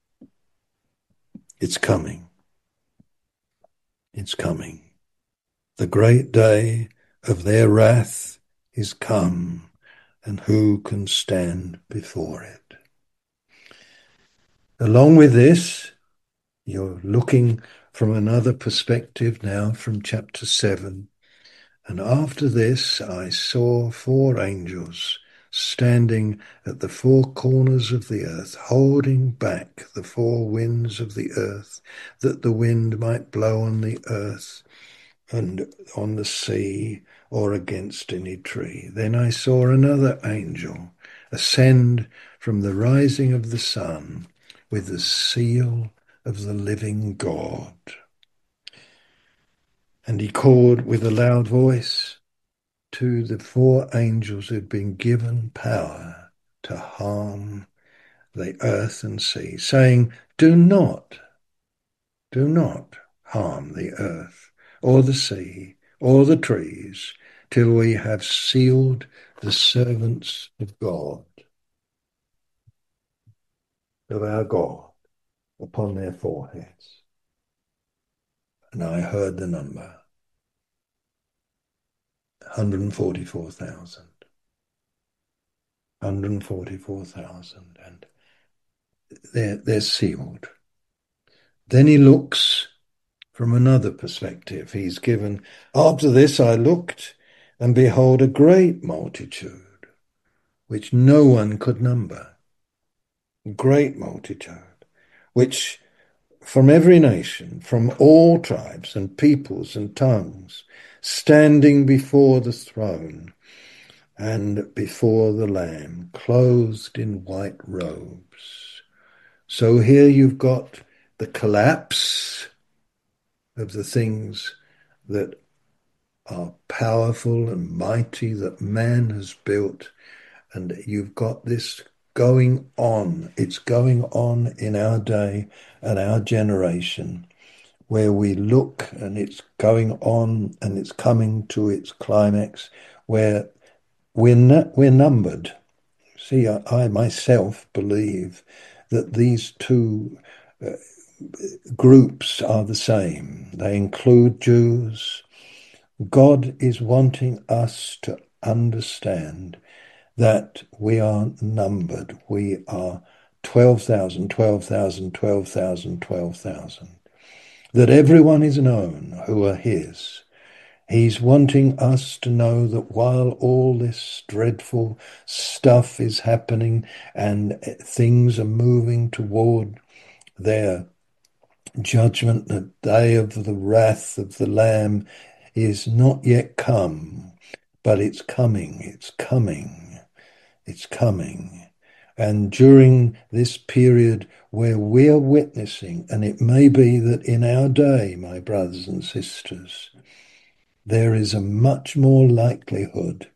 It's coming. It's coming. The great day of their wrath is come, and who can stand before it? Along with this, you're looking from another perspective now from chapter seven. And after this I saw four angels standing at the four corners of the earth, holding back the four winds of the earth, that the wind might blow on the earth and on the sea or against any tree. Then I saw another angel ascend from the rising of the sun with the seal of the living God. And he called with a loud voice to the four angels who'd been given power to harm the earth and sea, saying, do not, do not harm the earth or the sea or the trees till we have sealed the servants of God, of our God, upon their foreheads. And I heard the number, one hundred forty-four thousand. one hundred forty-four thousand. And they're, they're sealed. Then he looks from another perspective. He's given, after this I looked, and behold, a great multitude, which no one could number. Great multitude, which from every nation, from all tribes and peoples and tongues, standing before the throne and before the Lamb, clothed in white robes. So here you've got the collapse of the things that are powerful and mighty that man has built, and you've got this going on. It's going on in our day and our generation, where we look and it's going on and it's coming to its climax, where we're, we're numbered. See, I, I myself believe that these two uh, groups are the same. They include Jews. God is wanting us to understand that we are numbered. We are twelve thousand, twelve thousand, twelve thousand, twelve thousand. That everyone is known who are his. He's wanting us to know that while all this dreadful stuff is happening and things are moving toward their judgment, the day of the wrath of the Lamb is not yet come, but it's coming, it's coming, it's coming. And during this period where we're witnessing, and it may be that in our day, my brothers and sisters, there is a much more likelihood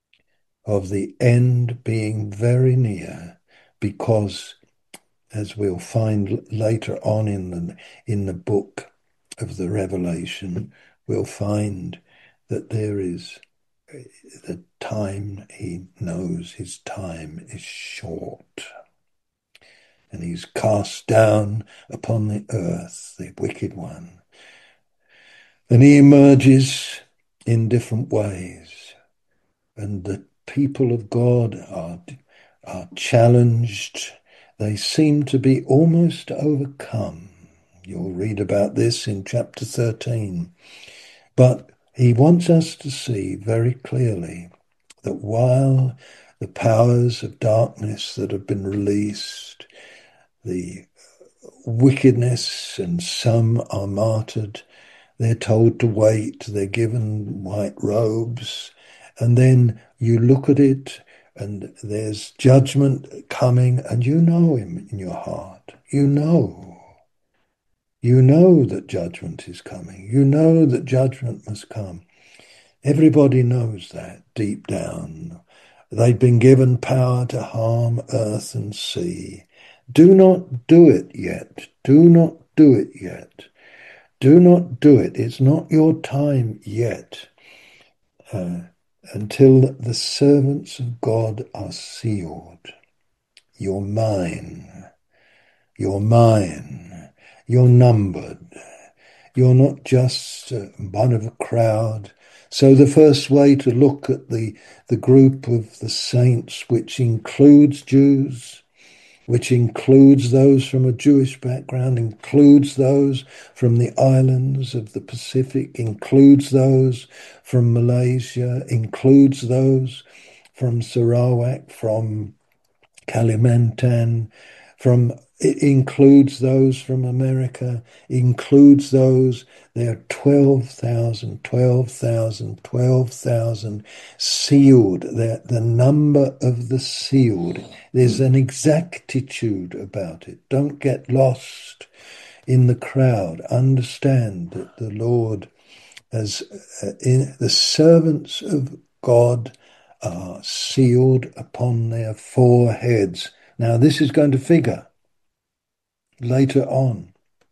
of the end being very near, because, as we'll find later on in the, in the book of the Revelation, we'll find that there is the time, he knows his time is short. And he's cast down upon the earth, the wicked one. And he emerges in different ways. And the people of God are, are challenged. They seem to be almost overcome. You'll read about this in chapter thirteen. But he wants us to see very clearly that while the powers of darkness that have been released, the wickedness, and some are martyred, they're told to wait, they're given white robes, and then you look at it and there's judgment coming, and you know him in your heart. You know. You know that judgment is coming. You know that judgment must come. Everybody knows that deep down. They've been given power to harm earth and sea. Do not do it yet. Do not do it yet. Do not do it. It's not your time yet. Uh, until the servants of God are sealed. You're mine. You're mine. You're numbered. You're not just uh, one of a crowd. So the first way to look at the, the group of the saints, which includes Jews, which includes those from a Jewish background, includes those from the islands of the Pacific, includes those from Malaysia, includes those from Sarawak, from Kalimantan, from it includes those from America, includes those. There are twelve thousand, twelve thousand, twelve thousand sealed. They're the number of the sealed. There's an exactitude about it. Don't get lost in the crowd. Understand that the Lord, as uh, in the servants of God, are sealed upon their foreheads. Now, this is going to figure later on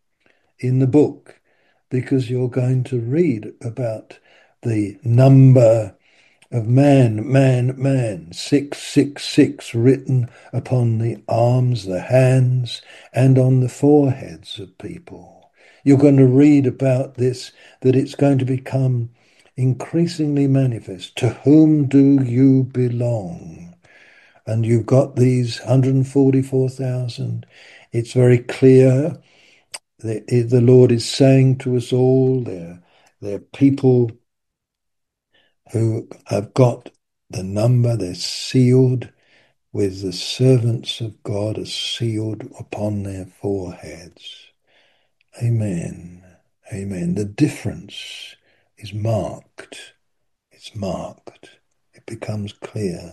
in the book, because you're going to read about the number of man, man, man, six, six, six, written upon the arms, the hands, and on the foreheads of people. You're going to read about this, that it's going to become increasingly manifest. To whom do you belong? And you've got these one hundred forty-four thousand It's very clear. The, the Lord is saying to us all, they're, they're people who have got the number, they're sealed with the servants of God are sealed upon their foreheads. Amen. Amen. The difference is marked. It's marked. It becomes clear.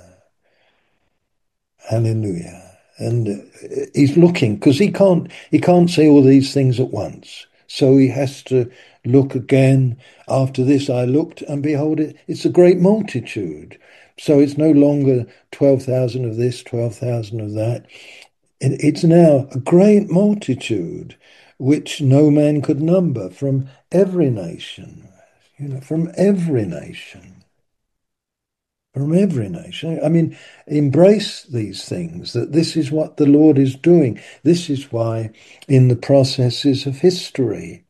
Hallelujah. And he's looking, because he can't he can't say all these things at once. So he has to look again. After this I looked, and behold, it, it's a great multitude. So it's no longer twelve thousand of this, twelve thousand of that. It, it's now a great multitude, which no man could number, from every nation, you know, from every nation. From every nation. I mean, embrace these things, that this is what the Lord is doing. This is why in the processes of history,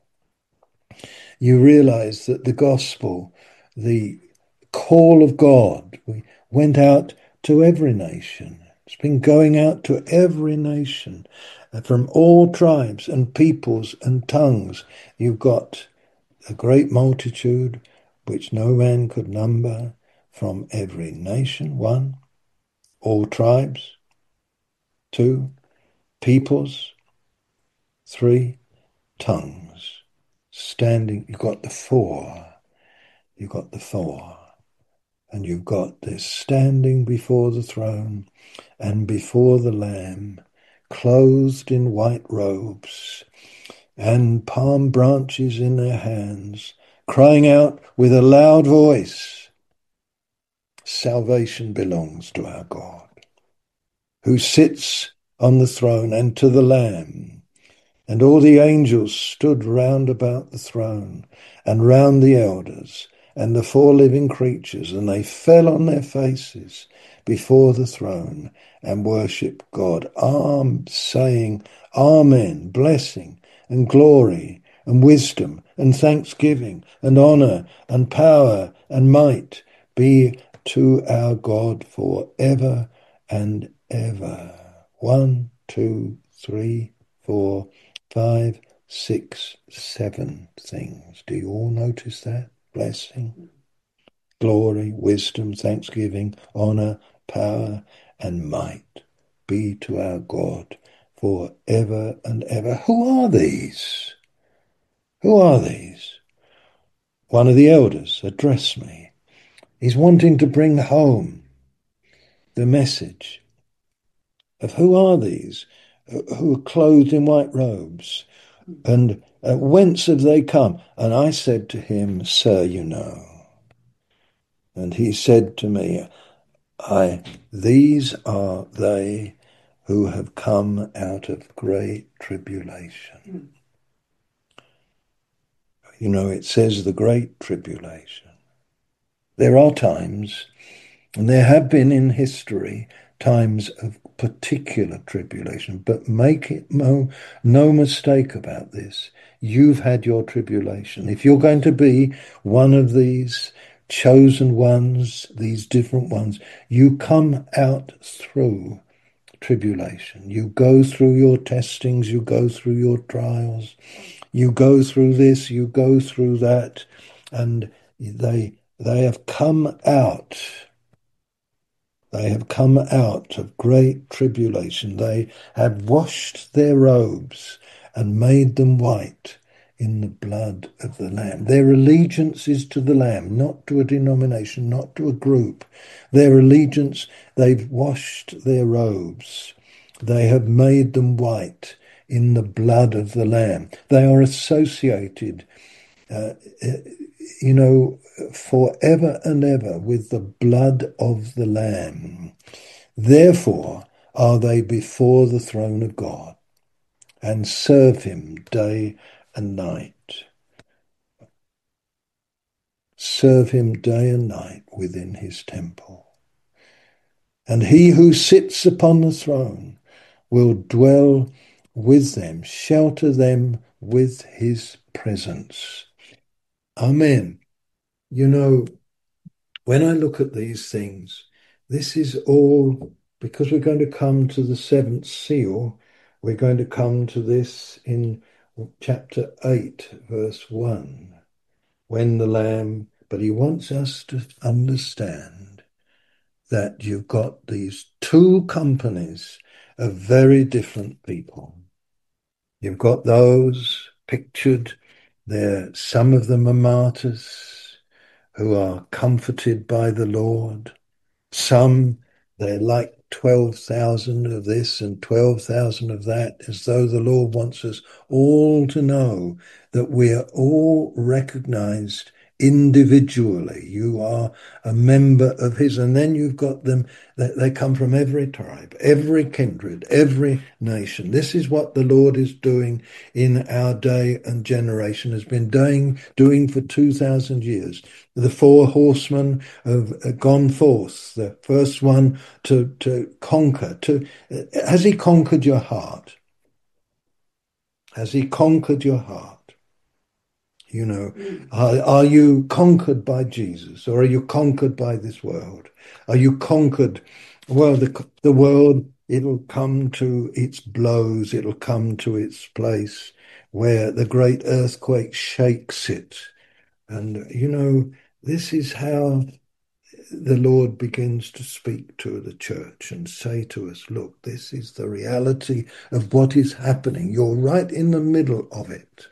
you realize that the gospel, the call of God, we went out to every nation. It's been going out to every nation, from all tribes and peoples and tongues. You've got a great multitude which no man could number, from every nation, one, all tribes, two, peoples, three, tongues. Standing, you've got the four, you've got the four, and you've got this standing before the throne and before the Lamb, clothed in white robes and palm branches in their hands, crying out with a loud voice, salvation belongs to our God, who sits on the throne, and to the Lamb. And all the angels stood round about the throne, and round the elders, and the four living creatures, and they fell on their faces before the throne, and worshipped God, arm saying, Amen, blessing, and glory, and wisdom, and thanksgiving, and honour, and power, and might be to our God for ever and ever. One, two, three, four, five, six, seven things. Do you all notice that? Blessing, glory, wisdom, thanksgiving, honour, power, and might be to our God for ever and ever. Who are these? Who are these? One of the elders addressed me. He's wanting to bring home the message of who are these who are clothed in white robes, and uh, whence have they come? And I said to him, Sir, you know. And he said to me, I, these are they who have come out of great tribulation. You know, it says the great tribulation. There are times, and there have been in history, times of particular tribulation, but make it no, no mistake about this. You've had your tribulation. If you're going to be one of these chosen ones, these different ones, you come out through tribulation. You go through your testings, you go through your trials, you go through this, you go through that, and they they have come out. They have come out of great tribulation. They have washed their robes and made them white in the blood of the Lamb. Their allegiance is to the Lamb, not to a denomination, not to a group. Their allegiance, they've washed their robes. They have made them white in the blood of the Lamb. They are associated, uh, you know, forever and ever with the blood of the Lamb. Therefore are they before the throne of God, and serve him day and night. Serve him day and night within his temple. And he who sits upon the throne will dwell with them, shelter them with his presence. Amen. You know, when I look at these things, this is all because we're going to come to the seventh seal. We're going to come to this in chapter eight, verse one, when the Lamb, but he wants us to understand that you've got these two companies of very different people. You've got those pictured there, some of them are martyrs who are comforted by the Lord. Some, they're like twelve thousand of this and twelve thousand of that, as though the Lord wants us all to know that we are all recognized individually. You are a member of his, and then you've got them, that they come from every tribe, every kindred, every nation. This is what the Lord is doing in our day and generation, has been doing, doing for two thousand years. The four horsemen have gone forth, the first one to, to conquer. To, has he conquered your heart? Has he conquered your heart? You know, are, are you conquered by Jesus, or are you conquered by this world? Are you conquered? Well, the, the world, it'll come to its blows, it'll come to its place where the great earthquake shakes it. And, you know, this is how the Lord begins to speak to the church and say to us, look, this is the reality of what is happening. You're right in the middle of it.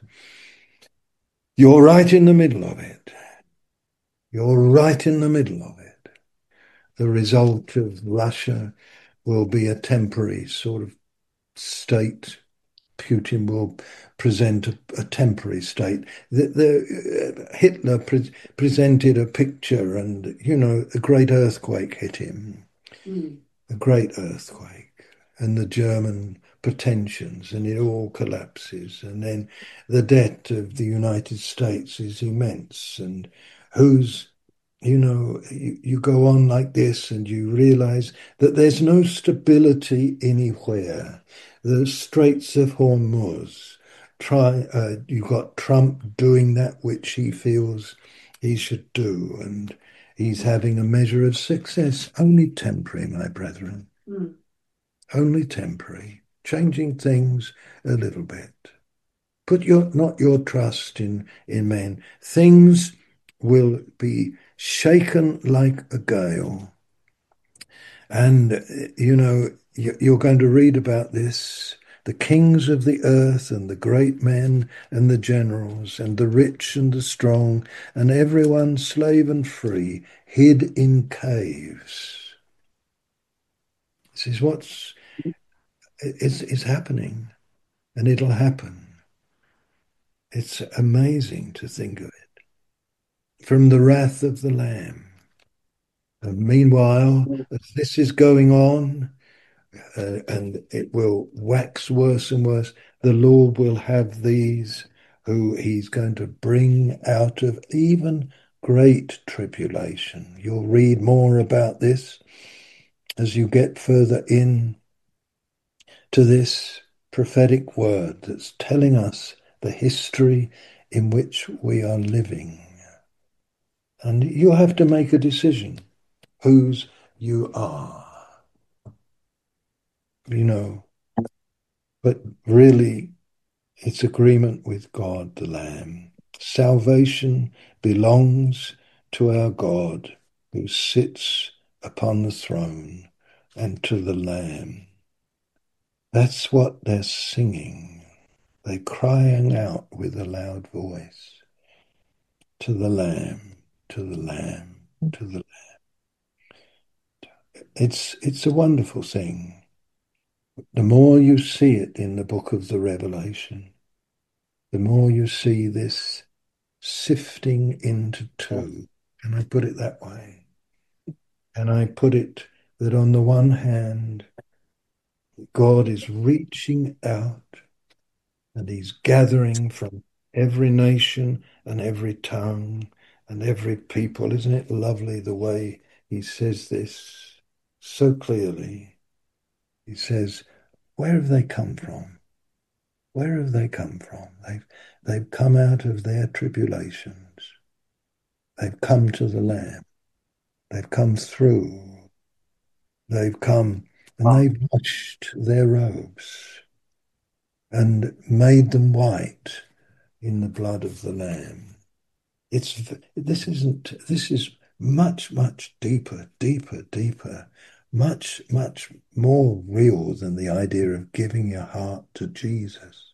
You're right in the middle of it. You're right in the middle of it. The result of Russia will be a temporary sort of state. Putin will present a, a temporary state. The, the, uh, Hitler pre presented a picture, and, you know, a great earthquake hit him. Mm. A great earthquake, and the German pretensions, and it all collapses. And then the debt of the United States is immense. And who's, you know, you, you go on like this and you realize that there's no stability anywhere. The Straits of Hormuz, try, uh, you've got Trump doing that which he feels he should do, and he's having a measure of success, only temporary, my brethren. Mm. Only temporary, changing things a little bit. Put your not your trust in, in men. Things will be shaken like a gale. And, you know, you're going to read about this. The kings of the earth and the great men and the generals and the rich and the strong and everyone, slave and free, hid in caves. This is what's is, is happening, and it'll happen. It's amazing to think of it. From the wrath of the Lamb. And meanwhile, as this is going on, uh, and it will wax worse and worse, the Lord will have these who he's going to bring out of even great tribulation. You'll read more about this as you get further in to this prophetic word that's telling us the history in which we are living. And you have to make a decision whose you are. You know, but really it's agreement with God, the Lamb. Salvation belongs to our God who sits upon the throne, and to the Lamb. That's what they're singing. They're crying out with a loud voice. To the Lamb, to the Lamb, to the Lamb. It's, it's a wonderful thing. The more you see it in the book of the Revelation, the more you see this sifting into two. And I put it that way. And I put it that on the one hand, God is reaching out and he's gathering from every nation and every tongue and every people. Isn't it lovely the way he says this so clearly? He says, where have they come from? Where have they come from? They've, they've come out of their tribulations. They've come to the Lamb. They've come through. They've come and they've washed their robes. and made them white in the blood of the Lamb. It's this isn't this is much, much deeper, deeper, deeper, much, much more real than the idea of giving your heart to Jesus.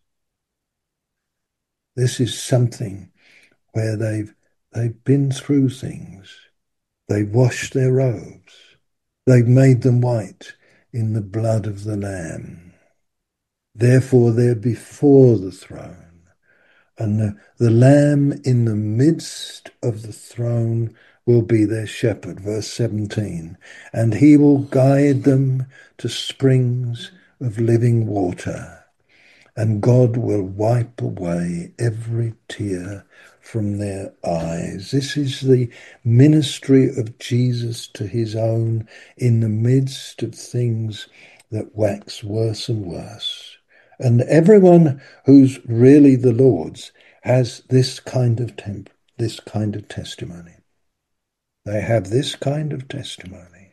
This is something where they've they've been through things. They've washed their robes. They've made them white in the blood of the Lamb. Therefore, they're before the throne. And the, the Lamb in the midst of the throne will be their shepherd. Verse seventeen. And he will guide them to springs of living water. And God will wipe away every tear from their eyes. This is the ministry of Jesus to his own in the midst of things that wax worse and worse. And everyone who's really the Lord's has this kind of temp this kind of testimony. They have this kind of testimony.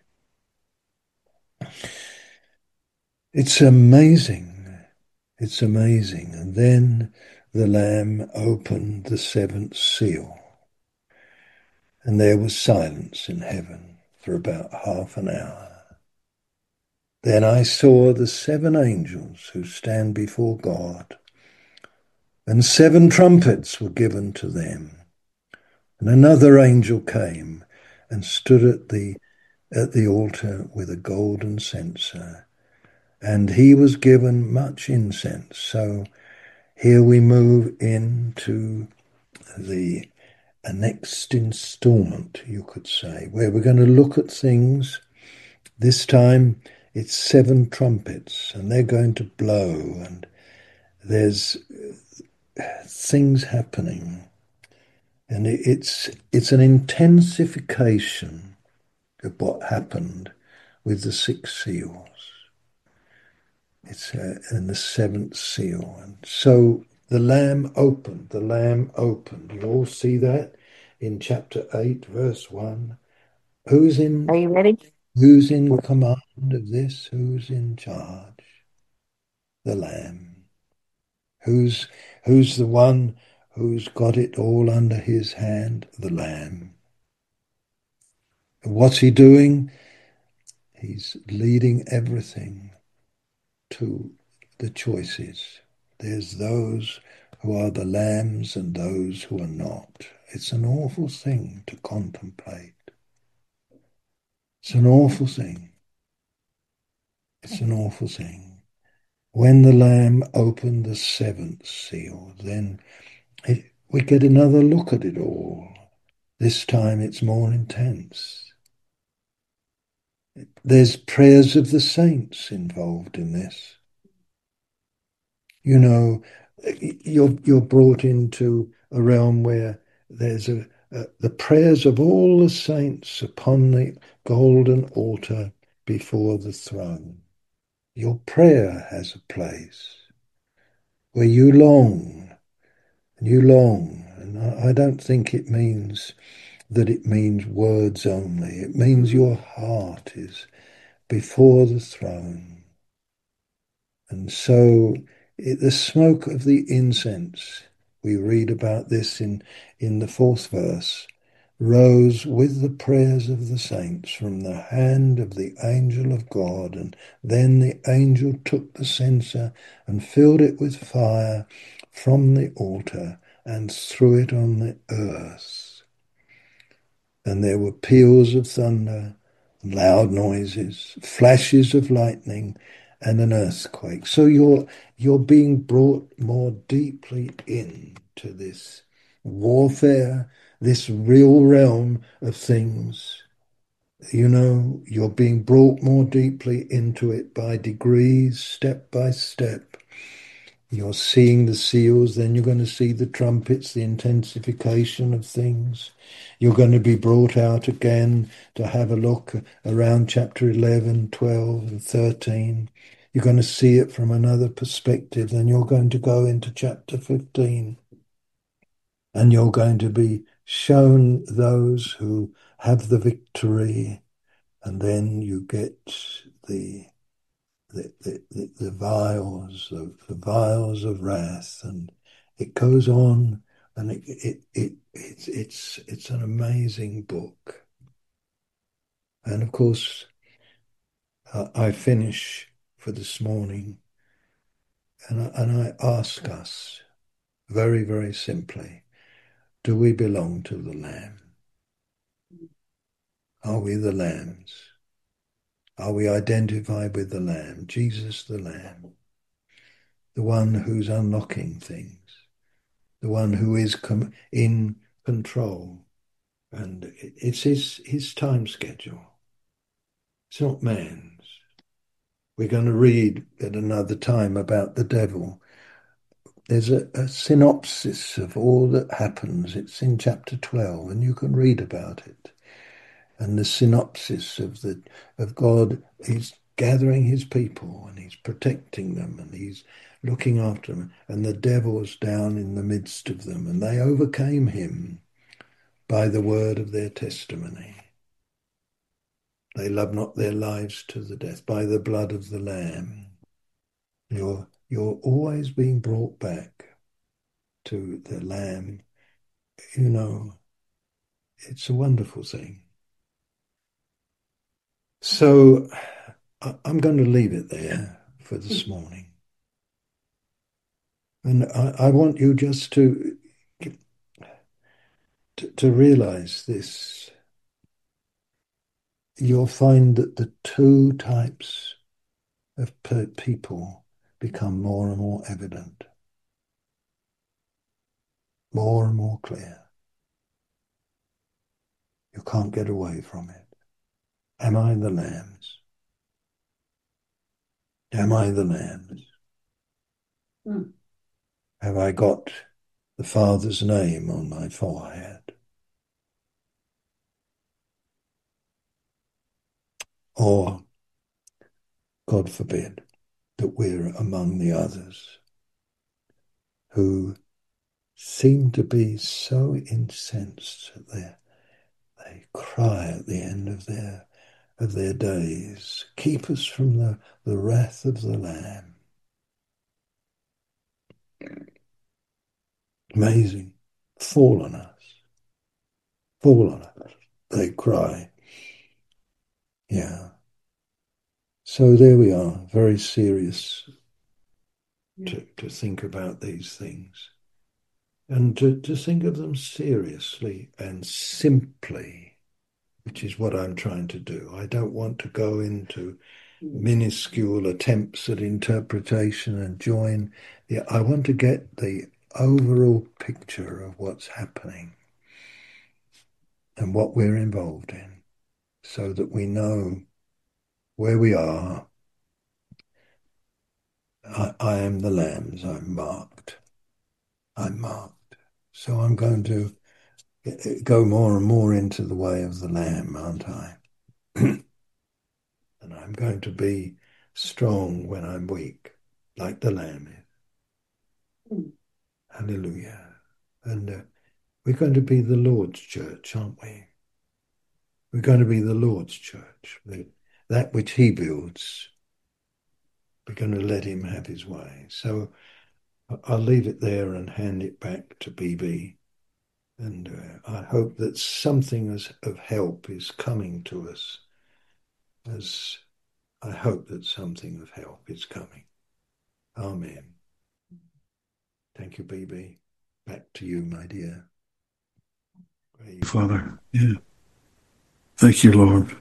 It's amazing. It's amazing. And then the Lamb opened the seventh seal, and there was silence in heaven for about half an hour. Then I saw the seven angels who stand before God, and seven trumpets were given to them. And another angel came and stood at the at the altar with a golden censer, and he was given much incense. So here we move into the next installment, you could say, where we're going to look at things. This time it's seven trumpets, and they're going to blow, and there's things happening, and it's it's an intensification of what happened with the six seals. It's uh, in the seventh seal. And so the Lamb opened, the Lamb opened. You all see that in chapter eight, verse one. Who's in, Are you ready? who's in command of this? Who's in charge? The Lamb. Who's, who's the one who's got it all under his hand? The Lamb. What's he doing? He's leading everything to the choices. There's those who are the lambs and those who are not. It's an awful thing to contemplate. It's an awful thing. It's an awful thing. When the Lamb opened the seventh seal, then it, we get another look at it all. This time it's more intense. There's prayers of the saints involved in this. You know, you're, you're brought into a realm where there's a, a, the prayers of all the saints upon the golden altar before the throne. Your prayer has a place where you long, and you long. And I, I don't think it means that it means words only. It means your heart is before the throne. And so it, the smoke of the incense, we read about this in, in the fourth verse, rose with the prayers of the saints from the hand of the angel of God. And then the angel took the censer and filled it with fire from the altar and threw it on the earth. And there were peals of thunder, loud noises, flashes of lightning, and an earthquake. So you're you're being brought more deeply into this warfare, this real realm of things. You know, you're being brought more deeply into it by degrees, step by step. You're seeing the seals, then you're going to see the trumpets, the intensification of things. You're going to be brought out again to have a look around chapter eleven, twelve, and thirteen. You're going to see it from another perspective. Then you're going to go into chapter fifteen. And you're going to be shown those who have the victory. And then you get the, the, the, the, the vials, the, the vials of wrath, and it goes on, and it, it, it, it's, it's, it's an amazing book. And of course, uh, I finish for this morning, and I, and I ask us very, very simply, do we belong to the Lamb? Are we the lambs? Are we identified with the Lamb, Jesus the Lamb, the one who's unlocking things, the one who is com- in control, and it's his, his time schedule. It's not man's. We're going to read at another time about the devil. There's a, a synopsis of all that happens. It's in chapter twelve, and you can read about it. And the synopsis of the of God, he's gathering his people, and he's protecting them, and he's looking after them, and the devil's down in the midst of them, and they overcame him by the word of their testimony. They love not their lives to the death, by the blood of the Lamb. You're, you're always being brought back to the Lamb. You know, it's a wonderful thing. So I'm going to leave it there for this morning. And I, I want you just to, to, to realize this. You'll find that the two types of people become more and more evident, more and more clear. You can't get away from it. Am I the lambs? Am I the lambs? Mm. Have I got the Father's name on my forehead? Or, God forbid, that we're among the others who seem to be so incensed that they they cry at the end of their of their days, keep us from the, the wrath of the Lamb. Amazing. Fall on us. Fall on us. They cry. Yeah. So there we are, very serious to, to think about these things. And to, to think of them seriously and simply, which is what I'm trying to do. I don't want to go into minuscule attempts at interpretation and join. The, I want to get the overall picture of what's happening and what we're involved in, so that we know where we are. I, I am the lambs. I'm marked. I'm marked. So I'm going to go more and more into the way of the Lamb, aren't I? And I'm going to be strong when I'm weak, like the Lamb is. Mm. Hallelujah. And uh, we're going to be the Lord's church, aren't we? We're going to be the Lord's church. That which he builds, we're going to let him have his way. So I'll leave it there and hand it back to B B. And uh, I hope that something of help is coming to us, as I hope that something of help is coming. Amen. Thank you, B B. Back to you, my dear. Praise Father, yeah. Thank you, Lord.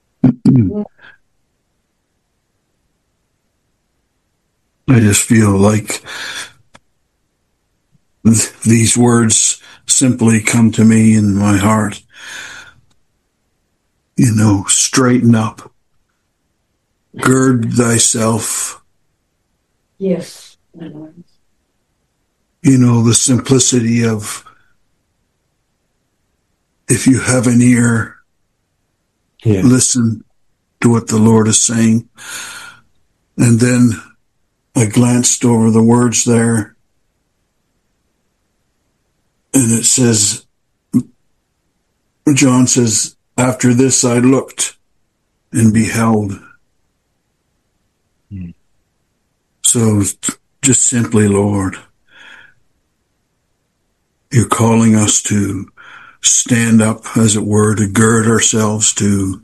I just feel like th- these words simply come to me in my heart. You know, straighten up. Gird thyself. Yes, my Lord. You know, the simplicity of, if you have an ear, yeah. Listen to what the Lord is saying. And then I glanced over the words there, and it says, John says, after this I looked and beheld. Hmm. So just simply, Lord, you're calling us to stand up, as it were, to gird ourselves, to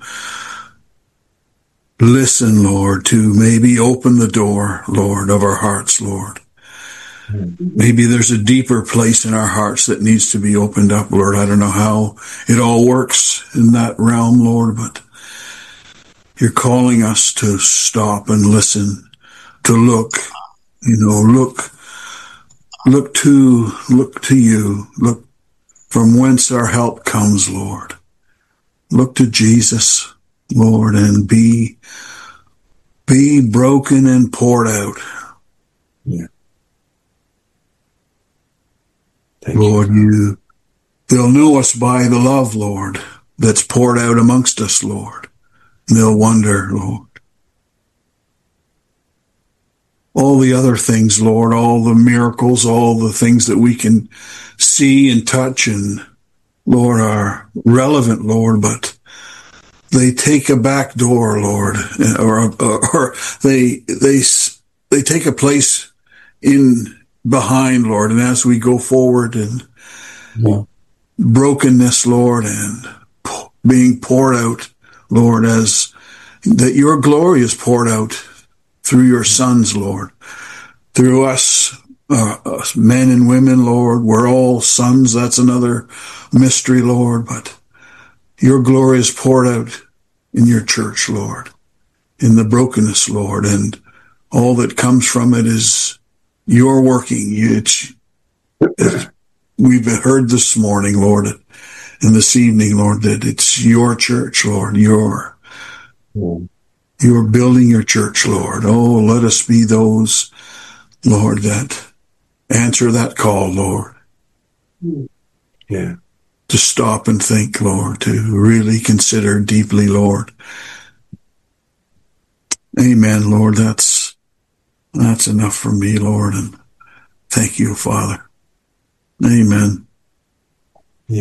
listen, Lord, to maybe open the door, Lord, of our hearts, Lord. Maybe there's a deeper place in our hearts that needs to be opened up, Lord. I don't know how it all works in that realm, Lord, but you're calling us to stop and listen, to look, you know, look, look to, look to you, look from whence our help comes, Lord. Look to Jesus, Lord, and be, be broken and poured out. Yeah. Thank Lord, you. you, they'll know us by the love, Lord, that's poured out amongst us, Lord. And they'll wonder, Lord. All the other things, Lord, all the miracles, all the things that we can see and touch and, Lord, are relevant, Lord, but they take a back door, Lord, or, or, or they, they, they take a place in behind, Lord. And as we go forward and Yeah. brokenness, Lord, and being poured out, Lord, as that your glory is poured out through your sons, Lord, through us, uh, us men and women, Lord. We're all sons. That's another mystery, Lord, but your glory is poured out in your church, Lord, in the brokenness, Lord, and all that comes from it is your working. It's, it's, we've heard this morning, Lord, and this evening, Lord, that it's your church, Lord. You're, you're building your church, Lord. Oh, let us be those, Lord, that answer that call, Lord. Yeah. To stop and think, Lord, to really consider deeply, Lord. Amen, Lord. That's, that's enough for me, Lord. And thank you, Father. Amen.